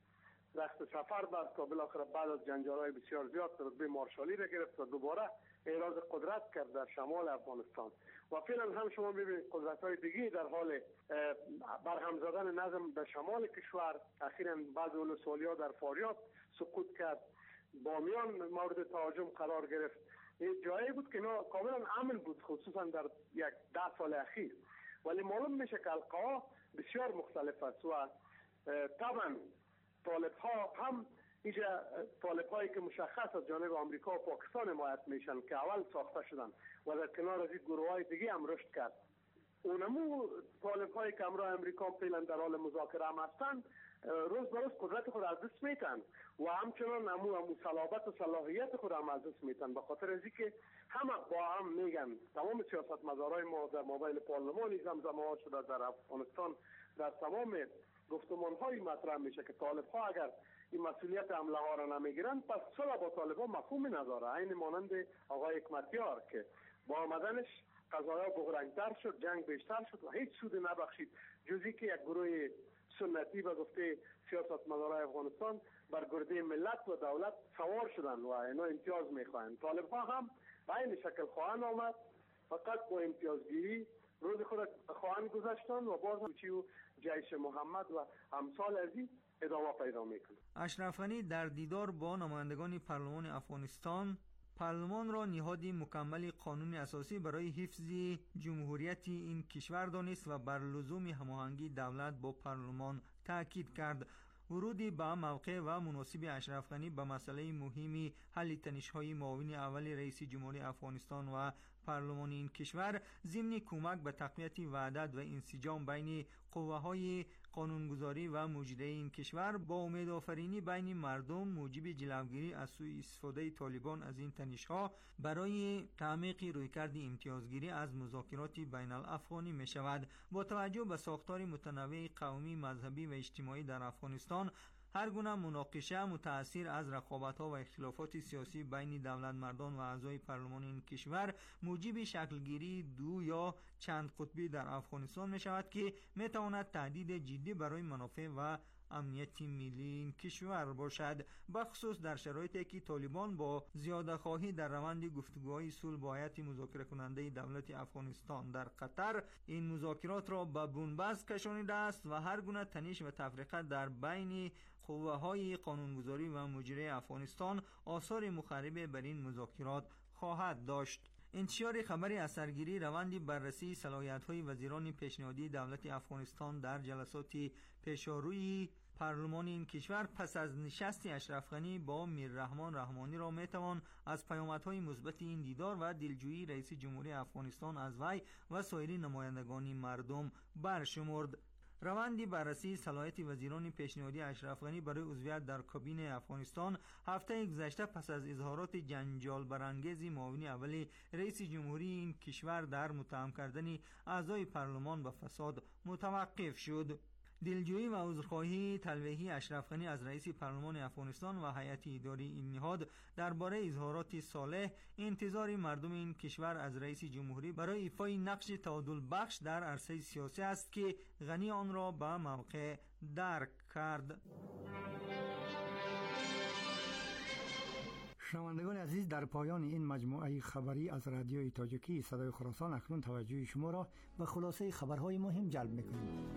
رفت سفر بعد تا بالاخره بعد از جنجال‌های بسیار زیاد رتبه مارشالی را گرفت و دوباره اعراض قدرت کرد در شمال افغانستان. و فعلا هم شما ببینید قدرت‌های دیگه در حال برهم زدن نظم در شمال کشور. اخیراً بعض ولسوالی‌ها در فاریاب سقوط کرد، بامیان مورد تهاجم قرار گرفت. این جایی بود که کاملا امن بود، خصوصا در 10 سال اخیر. ولی معلوم میشه که القوا بسیار مختلف است و طبعا طالب‌ها هم اینجا طالب‌هایی که مشخص از جانب آمریکا و پاکستان حمایت میشن که اول ساخته شدن و در کنار از این گروه‌های دیگه هم رشد کرد. اونمو طالب‌هایی که همراه امریکا فعلا در حال مذاکره هم هستن روز به روز قدرت خود از دست میتن و همچنان همو صلابت و صلاحیت خود هم از دست میتن، به خاطر از اینکه همه با هم میگن. تمام سیاستمدارای ما در مابین پارلمانی زمزمه شده در افغانستان، در تمام گفتمان‌های مطرح میشه که طالب‌ها اگر این مسئولیت حمله ها را نمیگیرن پس صلح با طالب‌ها مفهومی نداره. عین مانند آقای حکمتیار که با آمدنش قضایا بغرنگ‌تر شد، جنگ بیشتر شد و هیچ سود نبخشید جزی که یک گروه سنتی به گفته سیاستمدارای افغانستان بر گرده ملت و دولت سوار شدن و اینا امتیاز میخواهند. طالب‌ها هم به این شکل خواهند آمد، فقط با امتیازگیری روز خود خواهند گذاشتن و باز هم چیو جیش محمد و امثال از این ادامه پیدا میکنه. اشرف غنی در دیدار با نمایندگان پارلمان افغانستان پارلمان را نهادی مکمل قانون اساسی برای حفظ جمهوریت این کشور دانست و بر لزوم هماهنگی دولت با پارلمان تاکید کرد. ورودی به موقع و مناسب اشرف غنی به مسئله مهمی حل تنش‌های معاون اول رئیس جمهوری افغانستان و پارلمان این کشور ضمن کمک به تقویت وحدت و انسجام بین قوه‌های قانونگذاری و مجریه این کشور با امیدآفرینی بین مردم موجب جلوگیری از سوء استفاده طالبان از این تنش‌ها برای تعمیق رویکرد امتیازگیری از مذاکرات بین الافغانی می شود. با توجه به ساختار متنوع قومی، مذهبی و اجتماعی در افغانستان، هر گونه مناقشه متأثر از رقابت‌ها و اختلافات سیاسی بین دولت مردان و اعضای پارلمان این کشور موجب شکلگیری دو یا چند قطبی در افغانستان می شود که می تواند تهدید جدی برای منافع و امنیت ملی این کشور باشد، بخصوص در شرایطی که طالبان با زیاده خواهی در روند گفتگوهای صلح با هیئت مذاکره کننده دولت افغانستان در قطر این مذاکرات را به بنبست کشانیده است و هر گونه تنش و تفرقه در بین قوه‌های قانونگذاری و مجریه افغانستان آثار مخرب بر این مذاکرات خواهد داشت. انتشار خبری از سرگیری روند بررسی صلاحیت‌های وزیران پیشنهادی دولت افغانستان در جلسات پیشاروی پارلمان این کشور پس از نشست اشرف غنی با میررحمان رحمانی را میتوان از پیامدهای مثبت این دیدار و دلجویی رئیس جمهوری افغانستان از وی و سایر نمایندگان مردم برشمرد. روند بررسی صلاحیت وزیران پیشنهادی اشرف غنی برای عضویت در کابینه افغانستان هفته گذشته پس از اظهارات جنجال برانگیز معاون اول رئیس جمهوری این کشور در متهم کردن اعضای پارلمان به فساد متوقف شد. دلجویی و عذرخواهی تلویحی اشرف غنی از رئیس پارلمان افغانستان و هیئت اداری این نهاد درباره اظهارات صالح انتظار مردم این کشور از رئیس جمهوری برای ایفای نقش تعادل بخش در عرصه سیاسی است که غنی آن را به موقع درک کرد. شنوندگان عزیز، در پایان این مجموعه خبری از رادیوی تاجیکی صدای خراسان اکنون توجه شما را به خلاصه خبرهای مهم جلب می‌کنیم.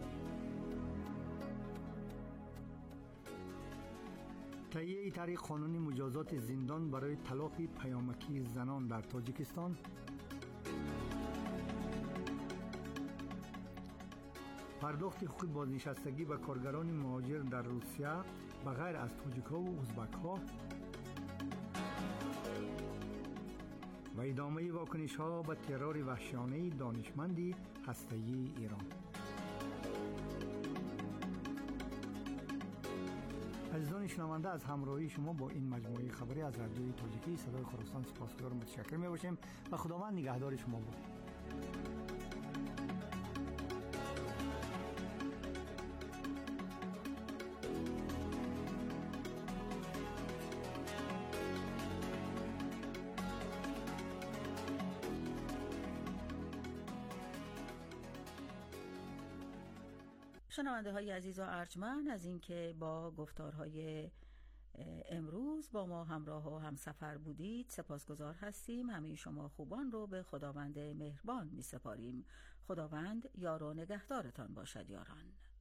تهیه طرح قانونی مجازات زندان برای طلاق پیامکی زنان در تاجیکستان، پرداخت حقوق بازنشستگی به کارگران مهاجر در روسیه بغیر از تاجیک‌ها و ازبک‌ها و ادامه واکنش‌ها به ترور وحشیانه دانشمندی هسته‌ای ایران. عزیزان شنونده، از همراهی شما با این مجموعه خبری از رادیوی تاجیکی صدای خراسان سپاسگزار و متشکر می‌باشیم و خداوند نگهدار شما باد. شنونده های عزیز و ارجمند، از اینکه با گفتارهای امروز با ما همراه و همسفر بودید سپاسگزار هستیم. همه شما خوبان رو به خداوند مهربان می سپاریم. خداوند یار و نگهدارتان باشد یاران.